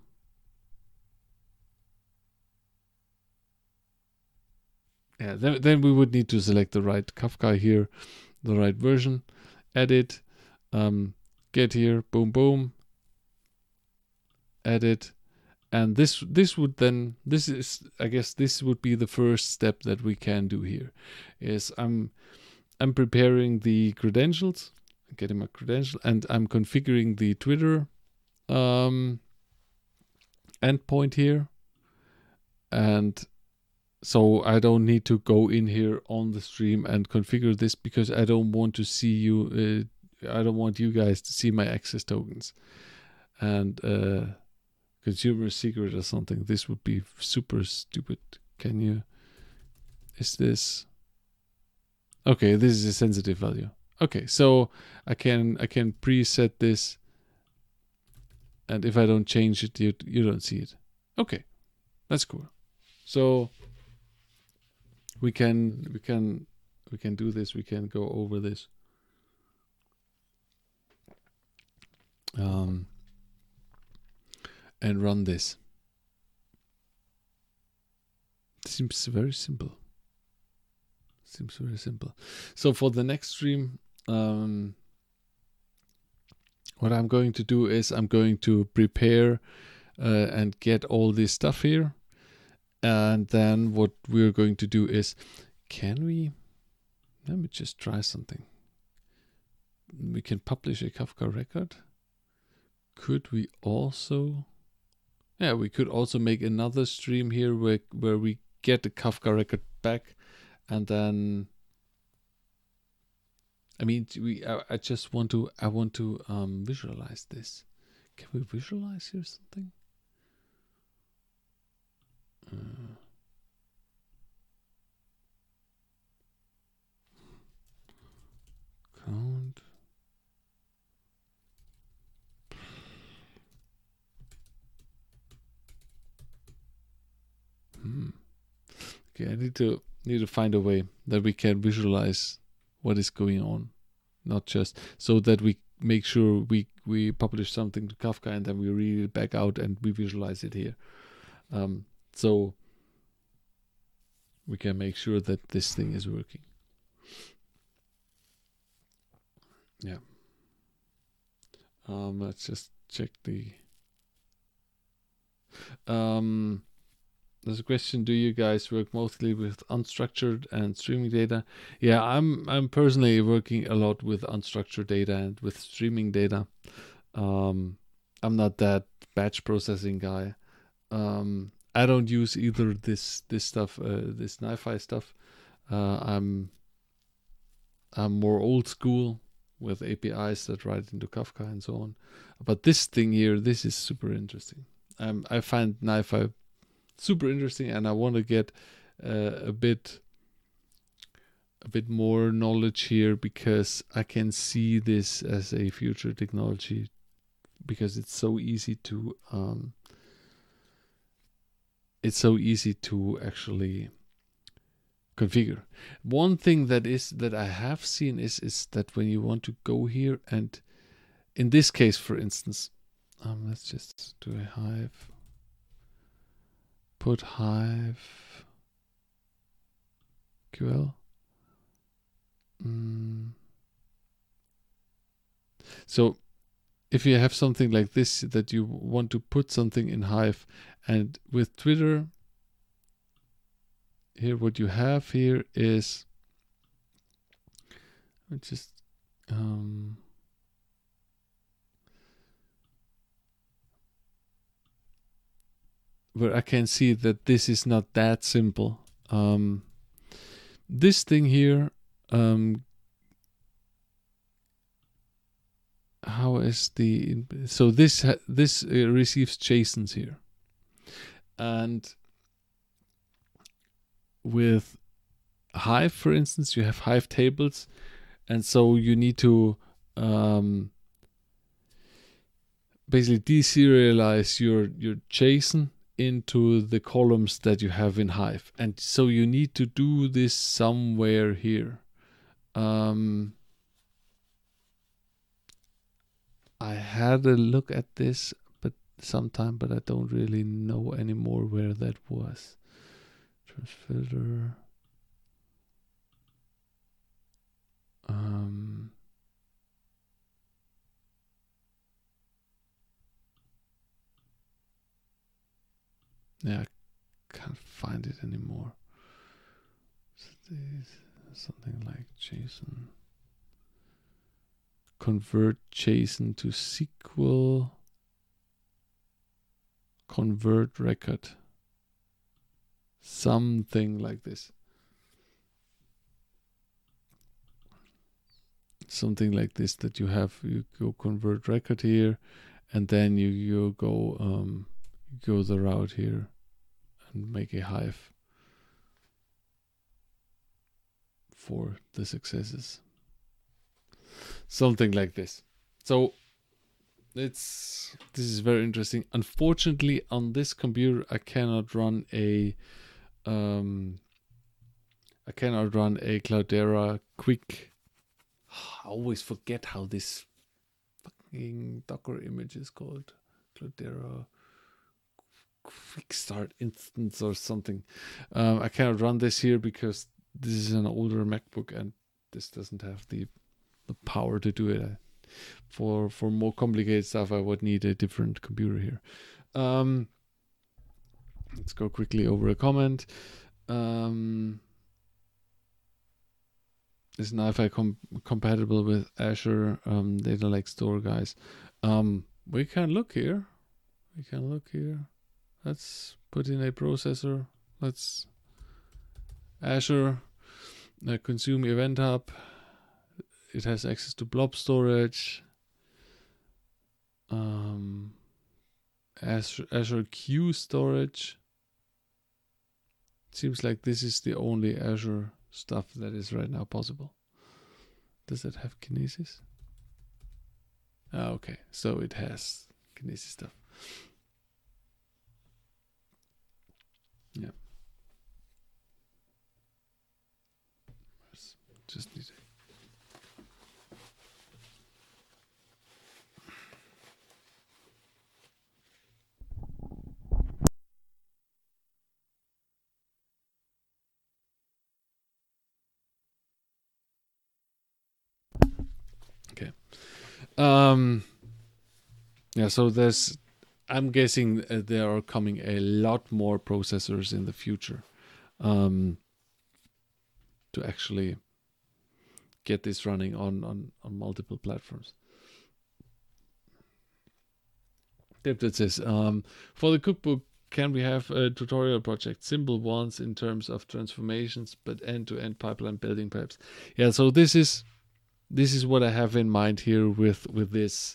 S1: yeah, then, then we would need to select the right Kafka here, the right version, edit, um, get here, boom, boom, edit, and this this would then this is I guess this would be the first step that we can do here. Is I'm I'm preparing the credentials, getting my credential, and I'm configuring the Twitter um, endpoint here, and so I don't need to go in here on the stream and configure this, because I don't want to see you. Uh, I don't want you guys to see my access tokens and uh, consumer secret or something. This would be super stupid. Can you? Is this? Okay, this is a sensitive value. Okay, so I can I can preset this, and if I don't change it, you you don't see it. Okay, that's cool. So we can we can we can do this. We can go over this. Um, and run this. Seems very simple. Seems very simple. So for the next stream, um, what I'm going to do is I'm going to prepare uh, and get all this stuff here. And then what we're going to do is, can we, let me just try something. We can publish a Kafka record. Could we also, yeah, we could also make another stream here where, where we get the Kafka record back. And then, I mean, we. I, I just want to. I want to um, visualize this. Can we visualize here something? Uh, count. Hmm. Okay, I need to need to find a way that we can visualize what is going on, not just so that we make sure we we publish something to Kafka and then we read it back out and we visualize it here. Um, so we can make sure that this thing is working. Yeah. Um, let's just check the. Um, there's a question: do you guys work mostly with unstructured and streaming data? Yeah, I'm. I'm personally working a lot with unstructured data and with streaming data. Um, I'm not that batch processing guy. Um, I don't use either this this stuff, uh, this NiFi stuff. Uh, I'm I'm more old school with A P Is that write into Kafka and so on. But this thing here, this is super interesting. Um, I find NiFi super interesting, and I want to get uh, a bit a bit more knowledge here, because I can see this as a future technology, because it's so easy to um, it's so easy to actually configure. One thing that is that I have seen is is that when you want to go here, and in this case, for instance, um, let's just do a Hive. Put Hive Q L. Mm. So if you have something like this, that you want to put something in Hive, and with Twitter, here what you have here is just um, where I can see that this is not that simple. Um, this thing here, um, how is the so this ha, this uh, receives JSONs here, and with Hive, for instance, you have Hive tables, and so you need to um, basically deserialize your your JSON into the columns that you have in Hive, and so you need to do this somewhere here. Um, I had a look at this, but sometime, but I don't really know anymore where that was. Transfilter. Um, Yeah, I can't find it anymore. Something like JSON. Convert JSON to S Q L. Convert record. Something like this. Something like this that you have. You go convert record here, and then you you go um you go the route here, and make a hive for the successes. Something like this. So it's this is very interesting. Unfortunately, on this computer, I cannot run a um I cannot run a Cloudera quick. I always forget how this fucking Docker image is called. Cloudera quick start instance or something. Um, I cannot run this here because this is an older MacBook and this doesn't have the the power to do it. I, for for more complicated stuff, I would need a different computer here. Um, let's go quickly over a comment. Um, is NiFi com- compatible with Azure um, Data Lake Store, guys? Um, we can look here. We can look here. Let's put in a processor. Let's Azure uh, consume Event Hub. It has access to blob storage. Um, Azure, Azure Q storage. Seems like this is the only Azure stuff that is right now possible. Does it have Kinesis? Ah, okay, so it has Kinesis stuff. Yeah. Just need it. Okay. Um. Yeah. So there's. I'm guessing uh, there are coming a lot more processors in the future, um, to actually get this running on on on multiple platforms. David says, um, for the cookbook, can we have a tutorial project, simple ones in terms of transformations, but end-to-end pipeline building perhaps? Yeah, so this is this is what I have in mind here with with this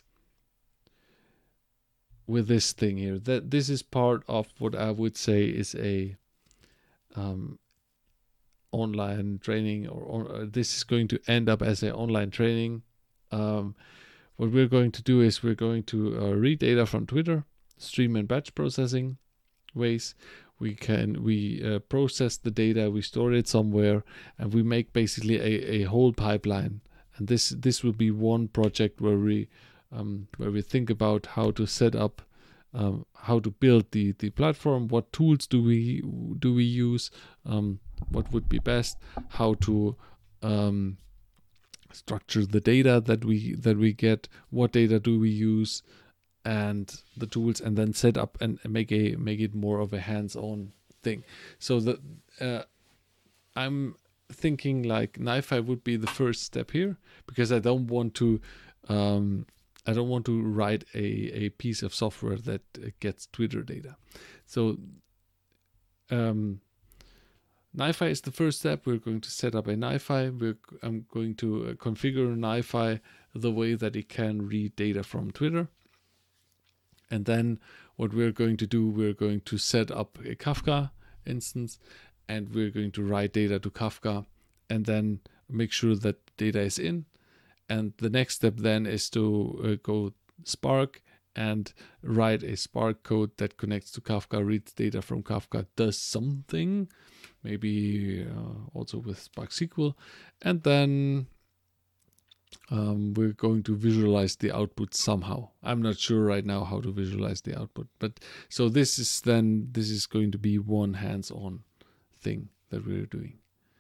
S1: with this thing here. That this is part of what I would say is a um, online training, or, or this is going to end up as an online training. Um, what we're going to do is we're going to uh, read data from Twitter, stream and batch processing ways. We can we uh, process the data, we store it somewhere, and we make basically a, a whole pipeline. And this this will be one project where we um, where we think about how to set up, um, how to build the the platform, what tools do we do we use, um, what would be best, how to um, structure the data that we that we get, what data do we use, and the tools, and then set up and make a make it more of a hands-on thing. So that uh, I'm thinking like NiFi would be the first step here, because I don't want to um, I don't want to write a, a piece of software that gets Twitter data. So um, NiFi is the first step. We're going to set up a NiFi. We're, I'm going to uh, configure NiFi the way that it can read data from Twitter. And then what we're going to do, we're going to set up a Kafka instance, and we're going to write data to Kafka, and then make sure that data is in. And the next step then is to uh, go Spark and write a Spark code that connects to Kafka, reads data from Kafka, does something, maybe uh, also with Spark S Q L, and then um, we're going to visualize the output somehow. I'm not sure right now how to visualize the output, but so this is then this is going to be one hands-on thing that we're doing.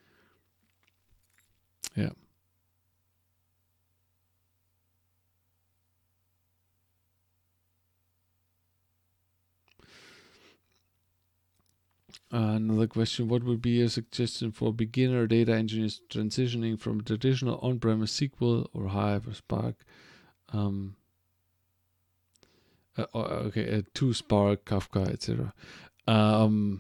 S1: Yeah. Uh, another question: what would be a suggestion for beginner data engineers transitioning from traditional on-premise S Q L or Hive or Spark? Um, uh, okay, uh, to Spark, Kafka, et cetera. Um,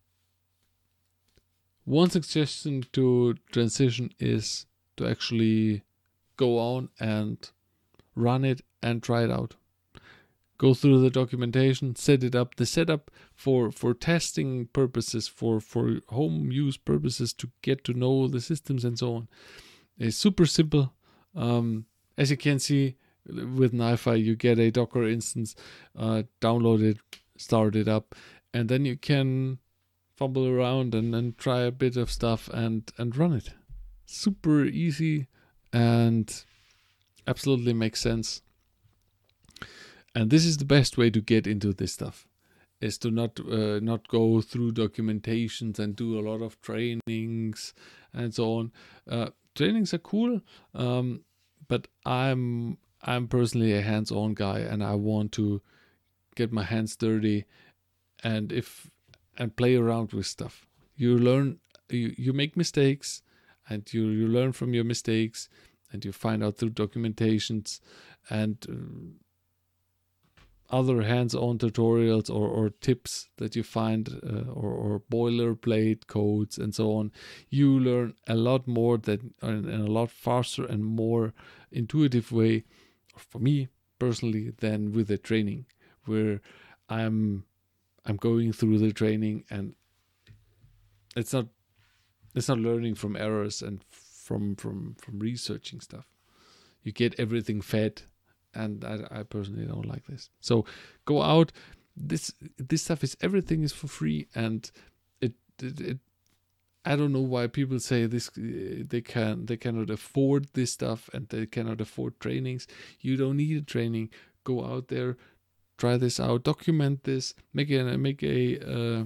S1: one suggestion to transition is to actually go on and run it and try it out. Go through the documentation, set it up. The setup for for testing purposes, for for home use purposes, to get to know the systems and so on, is super simple. Um, as you can see with NiFi, you get a Docker instance, uh, download it, start it up, and then you can fumble around and, and try a bit of stuff and and run it. Super easy and absolutely makes sense. And this is the best way to get into this stuff, is to not uh, not go through documentations and do a lot of trainings and so on. Uh, trainings are cool, um, but I'm I'm personally a hands-on guy, and I want to get my hands dirty and if and play around with stuff. You learn, you, you make mistakes, and you, you learn from your mistakes, and you find out through documentations and uh, other hands-on tutorials or, or tips that you find uh, or, or boilerplate codes and so on. You learn a lot more than in a lot faster and more intuitive way, for me personally, than with the training, where I'm I'm going through the training and it's not it's not learning from errors and from from from researching stuff. You get everything fed. And I, I personally don't like this. So go out. This this stuff is everything is for free, and it, it, it I don't know why people say this. They can they cannot afford this stuff and they cannot afford trainings. You don't need a training. Go out there, try this out, document this, make a make a uh,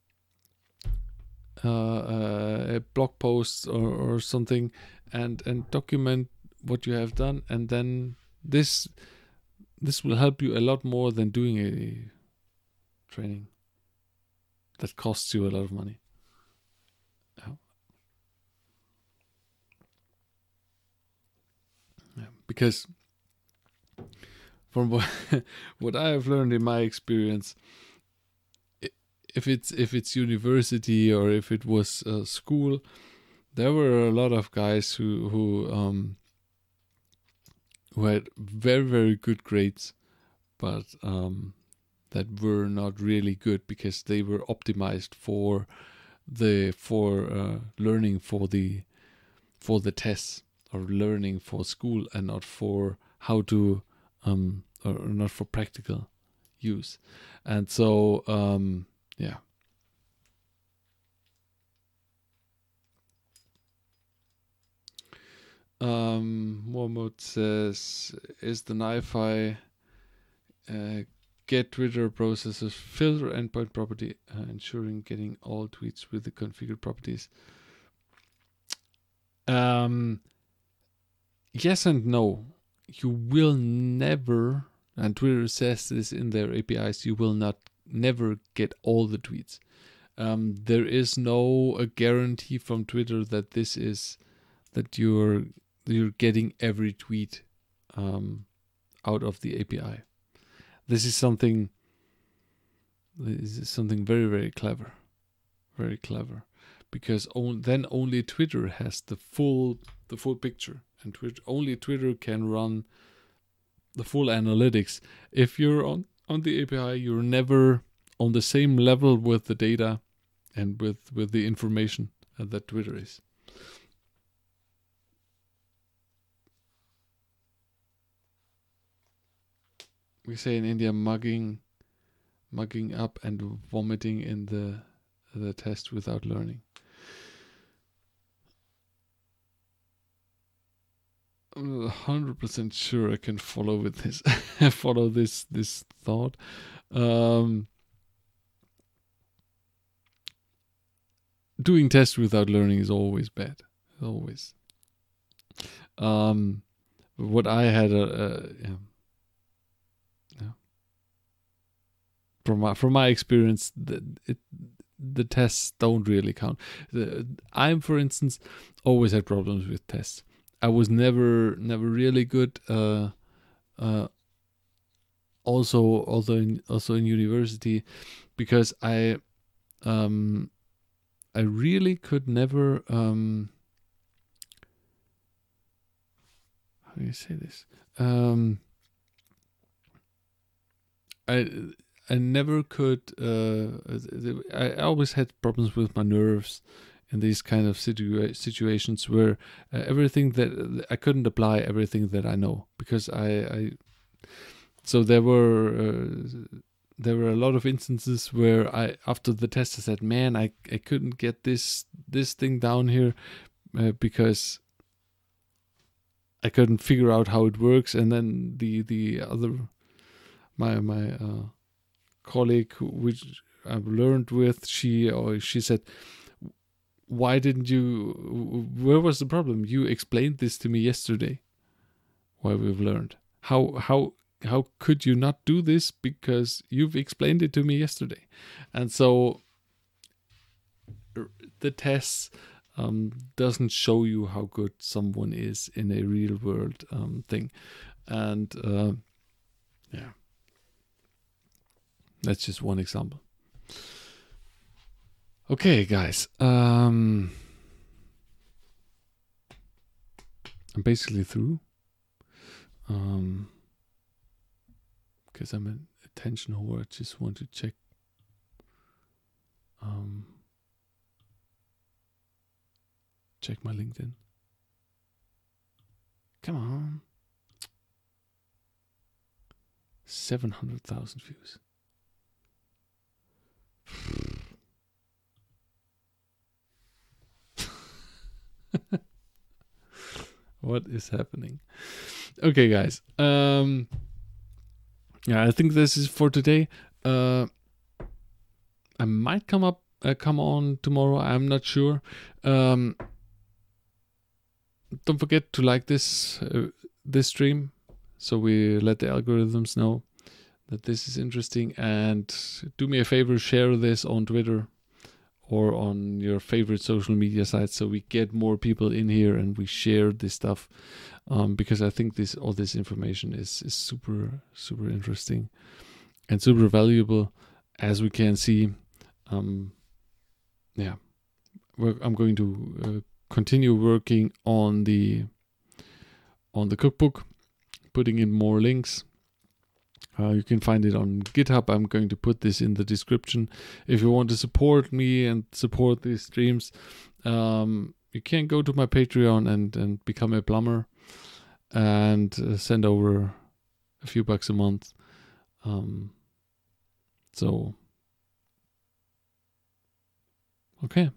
S1: uh, a blog post or, or something, and and document what you have done, and then. This this will help you a lot more than doing a training that costs you a lot of money. Yeah. Yeah. Because from what what I have learned in my experience, if it's if it's university or if it was uh, school, there were a lot of guys who who um. who had very, very good grades, but um, that were not really good because they were optimized for the for uh, learning for the for the tests, or learning for school, and not for how to um, or not for practical use. And so um, yeah. Um, Mohammed says, is the NiFi uh, get Twitter processes filter endpoint property, uh, ensuring getting all tweets with the configured properties? Um, yes and no. You will never, and Twitter says this in their A P Is, you will not never get all the tweets. Um, there is no a guarantee from Twitter that this is that you're you're getting every tweet um, out of the A P I. This is something. This is something very very clever, very clever, because on, then only Twitter has the full the full picture, and Twitter, only Twitter can run the full analytics. If you're on on the A P I, you're never on the same level with the data and with with the information that Twitter is. We say in India, mugging, mugging up and vomiting in the the test without learning. I'm one hundred percent sure I can follow with this, follow this this thought. Um, doing tests without learning is always bad, always. Um, what I had a. a yeah. From my from my experience, that it the tests don't really count. The, I'm, for instance, always had problems with tests. I was never never really good. Uh, uh, also, also in also in university, because I um, I really could never um, how do you say this? Um, I I never could. Uh, I always had problems with my nerves in these kind of situa- situations where uh, everything that I couldn't apply everything that I know, because I, I so there were uh, there were a lot of instances where I, after the test, I said, "Man, I, I couldn't get this this thing down here uh, because I couldn't figure out how it works." And then the the other my my uh, colleague, which I've learned with, she or she said, "Why didn't you? Where was the problem? You explained this to me yesterday. Why we've learned how how." How could you not do this? Because you've explained it to me yesterday. And so the tests um, doesn't show you how good someone is in a real world um, thing. And uh, yeah, that's just one example. Okay, guys. Um, I'm basically through. Um, because I'm an attention whore. I just want to check. Um, check my LinkedIn. Come on. seven hundred thousand views. What is happening? Okay, guys. Um, yeah, I think this is for today. Uh, I might come up, uh, come on tomorrow. I'm not sure. Um, don't forget to like this uh, this stream, so we let the algorithms know that this is interesting. And do me a favor, share this on Twitter or on your favorite social media sites, so we get more people in here and we share this stuff. Um, because I think this all this information is is super super interesting and super valuable, as we can see. Um, yeah, We're, I'm going to uh, continue working on the on the cookbook, putting in more links. Uh, you can find it on GitHub. I'm going to put this in the description. If you want to support me and support these streams, um, you can go to my Patreon and, and become a plumber and uh, send over a few bucks a month. Um, so, okay.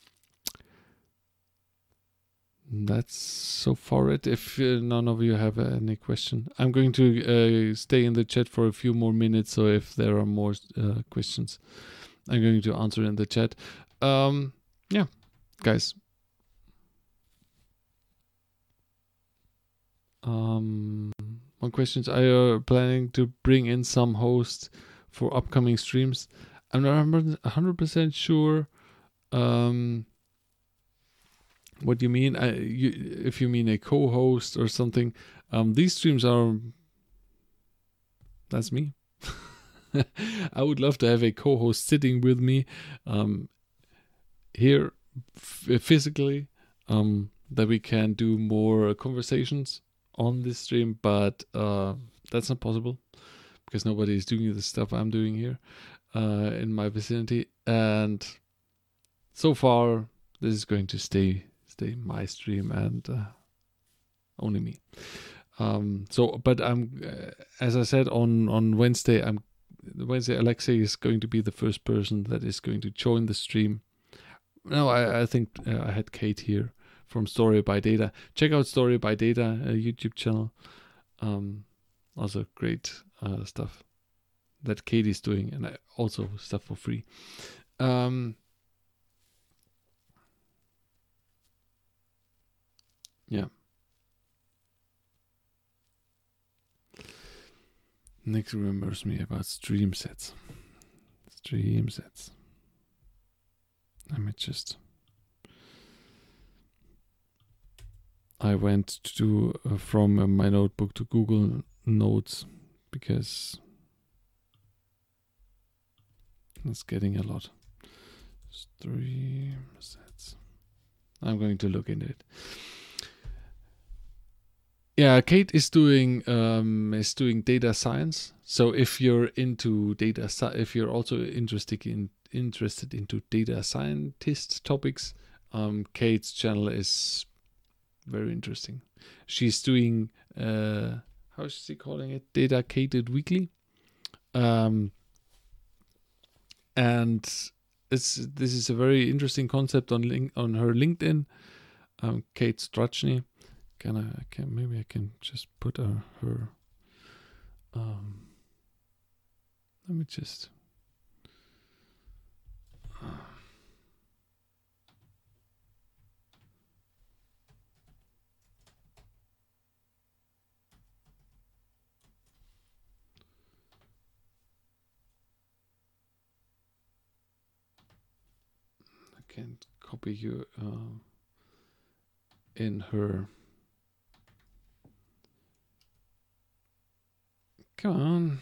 S1: That's so far it. If uh, none of you have uh, any question, I'm going to uh, stay in the chat for a few more minutes. So if there are more uh, questions, I'm going to answer in the chat. Um, yeah, guys. Um, one question: are you planning to bring in some hosts for upcoming streams? I'm not one hundred percent sure. Um, what do you mean? I, you, if you mean a co-host or something, um, these streams are. That's me. I would love to have a co-host sitting with me um, here f- physically, um, that we can do more conversations on this stream, but uh, that's not possible because nobody is doing the stuff I'm doing here uh, in my vicinity. And so far, this is going to stay stay my stream and uh, only me. Um, so, but I'm, uh, as I said on on Wednesday, I'm Wednesday. Alexei is going to be the first person that is going to join the stream. No, I I think uh, I had Kate here from Story by Data. Check out Story by Data, a YouTube channel. Um, also great uh, stuff that Kate is doing, and I also stuff for free. Um, yeah. Nick remembers me about stream sets. Stream sets. let me just. I went to uh, from uh, my notebook to Google Notes because it's getting a lot. Stream sets. I'm going to look into it. Yeah, Kate is doing um, is doing data science. So if you're into data, if you're also interested in interested into data scientist topics, um, Kate's channel is very interesting. She's doing uh, how is she calling it? Data-cated Weekly, um, and it's this is a very interesting concept on link, on her LinkedIn. Um, Kate Strachny. Can I, I can maybe I can just put her, her um let me just uh, I can't copy you uh, in her. Come on.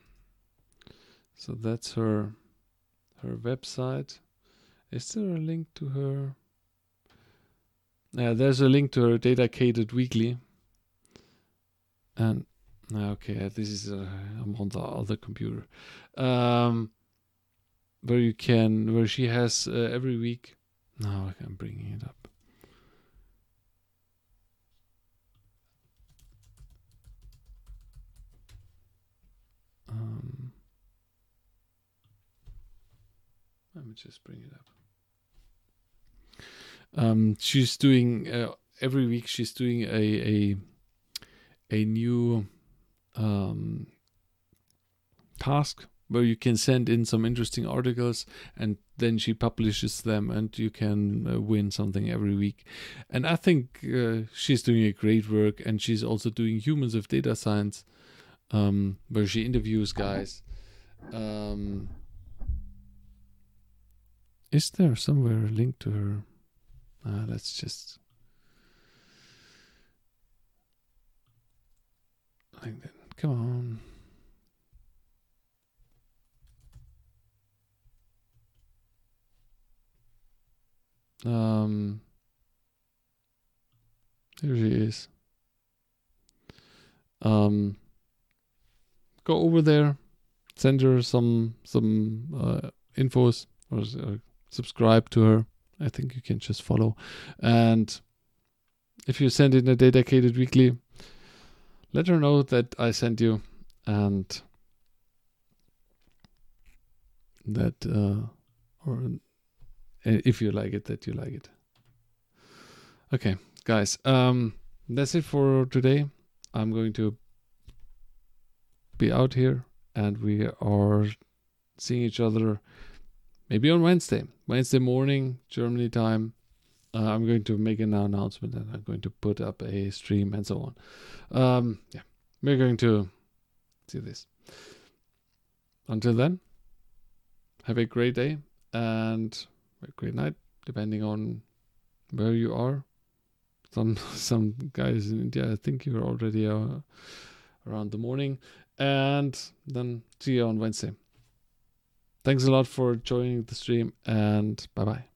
S1: So that's her her website. Is there a link to her? Yeah, there's a link to her Data-cated Weekly. And okay, this is uh, I'm on the other computer, um, where you can where she has uh, every week. Now I'm bringing it up. Um, let me just bring it up. Um, she's doing uh, every week. She's doing a a a new um, task where you can send in some interesting articles, and then she publishes them, and you can uh, win something every week. And I think uh, she's doing a great work, and she's also doing Humans of Data Science, um, where she interviews guys. Um, is there somewhere a link to her? Uh, let's just LinkedIn. Come on. Um, here she is. Um, go over there, send her some some uh, infos, or uh, subscribe to her. I think you can just follow. And if you send in a Data-cated Weekly, let her know that I sent you, and that uh, or if you like it, that you like it. Okay, guys, um, that's it for today. I'm going to be out here, and we are seeing each other maybe on Wednesday, Wednesday morning, Germany time. Uh, I'm going to make an announcement, and I'm going to put up a stream and so on. Um, yeah, we're going to see this. Until then, have a great day and a great night, depending on where you are. Some some guys in India, I think you're already uh, around the morning. And then see you on Wednesday. Thanks a lot for joining the stream, and bye-bye.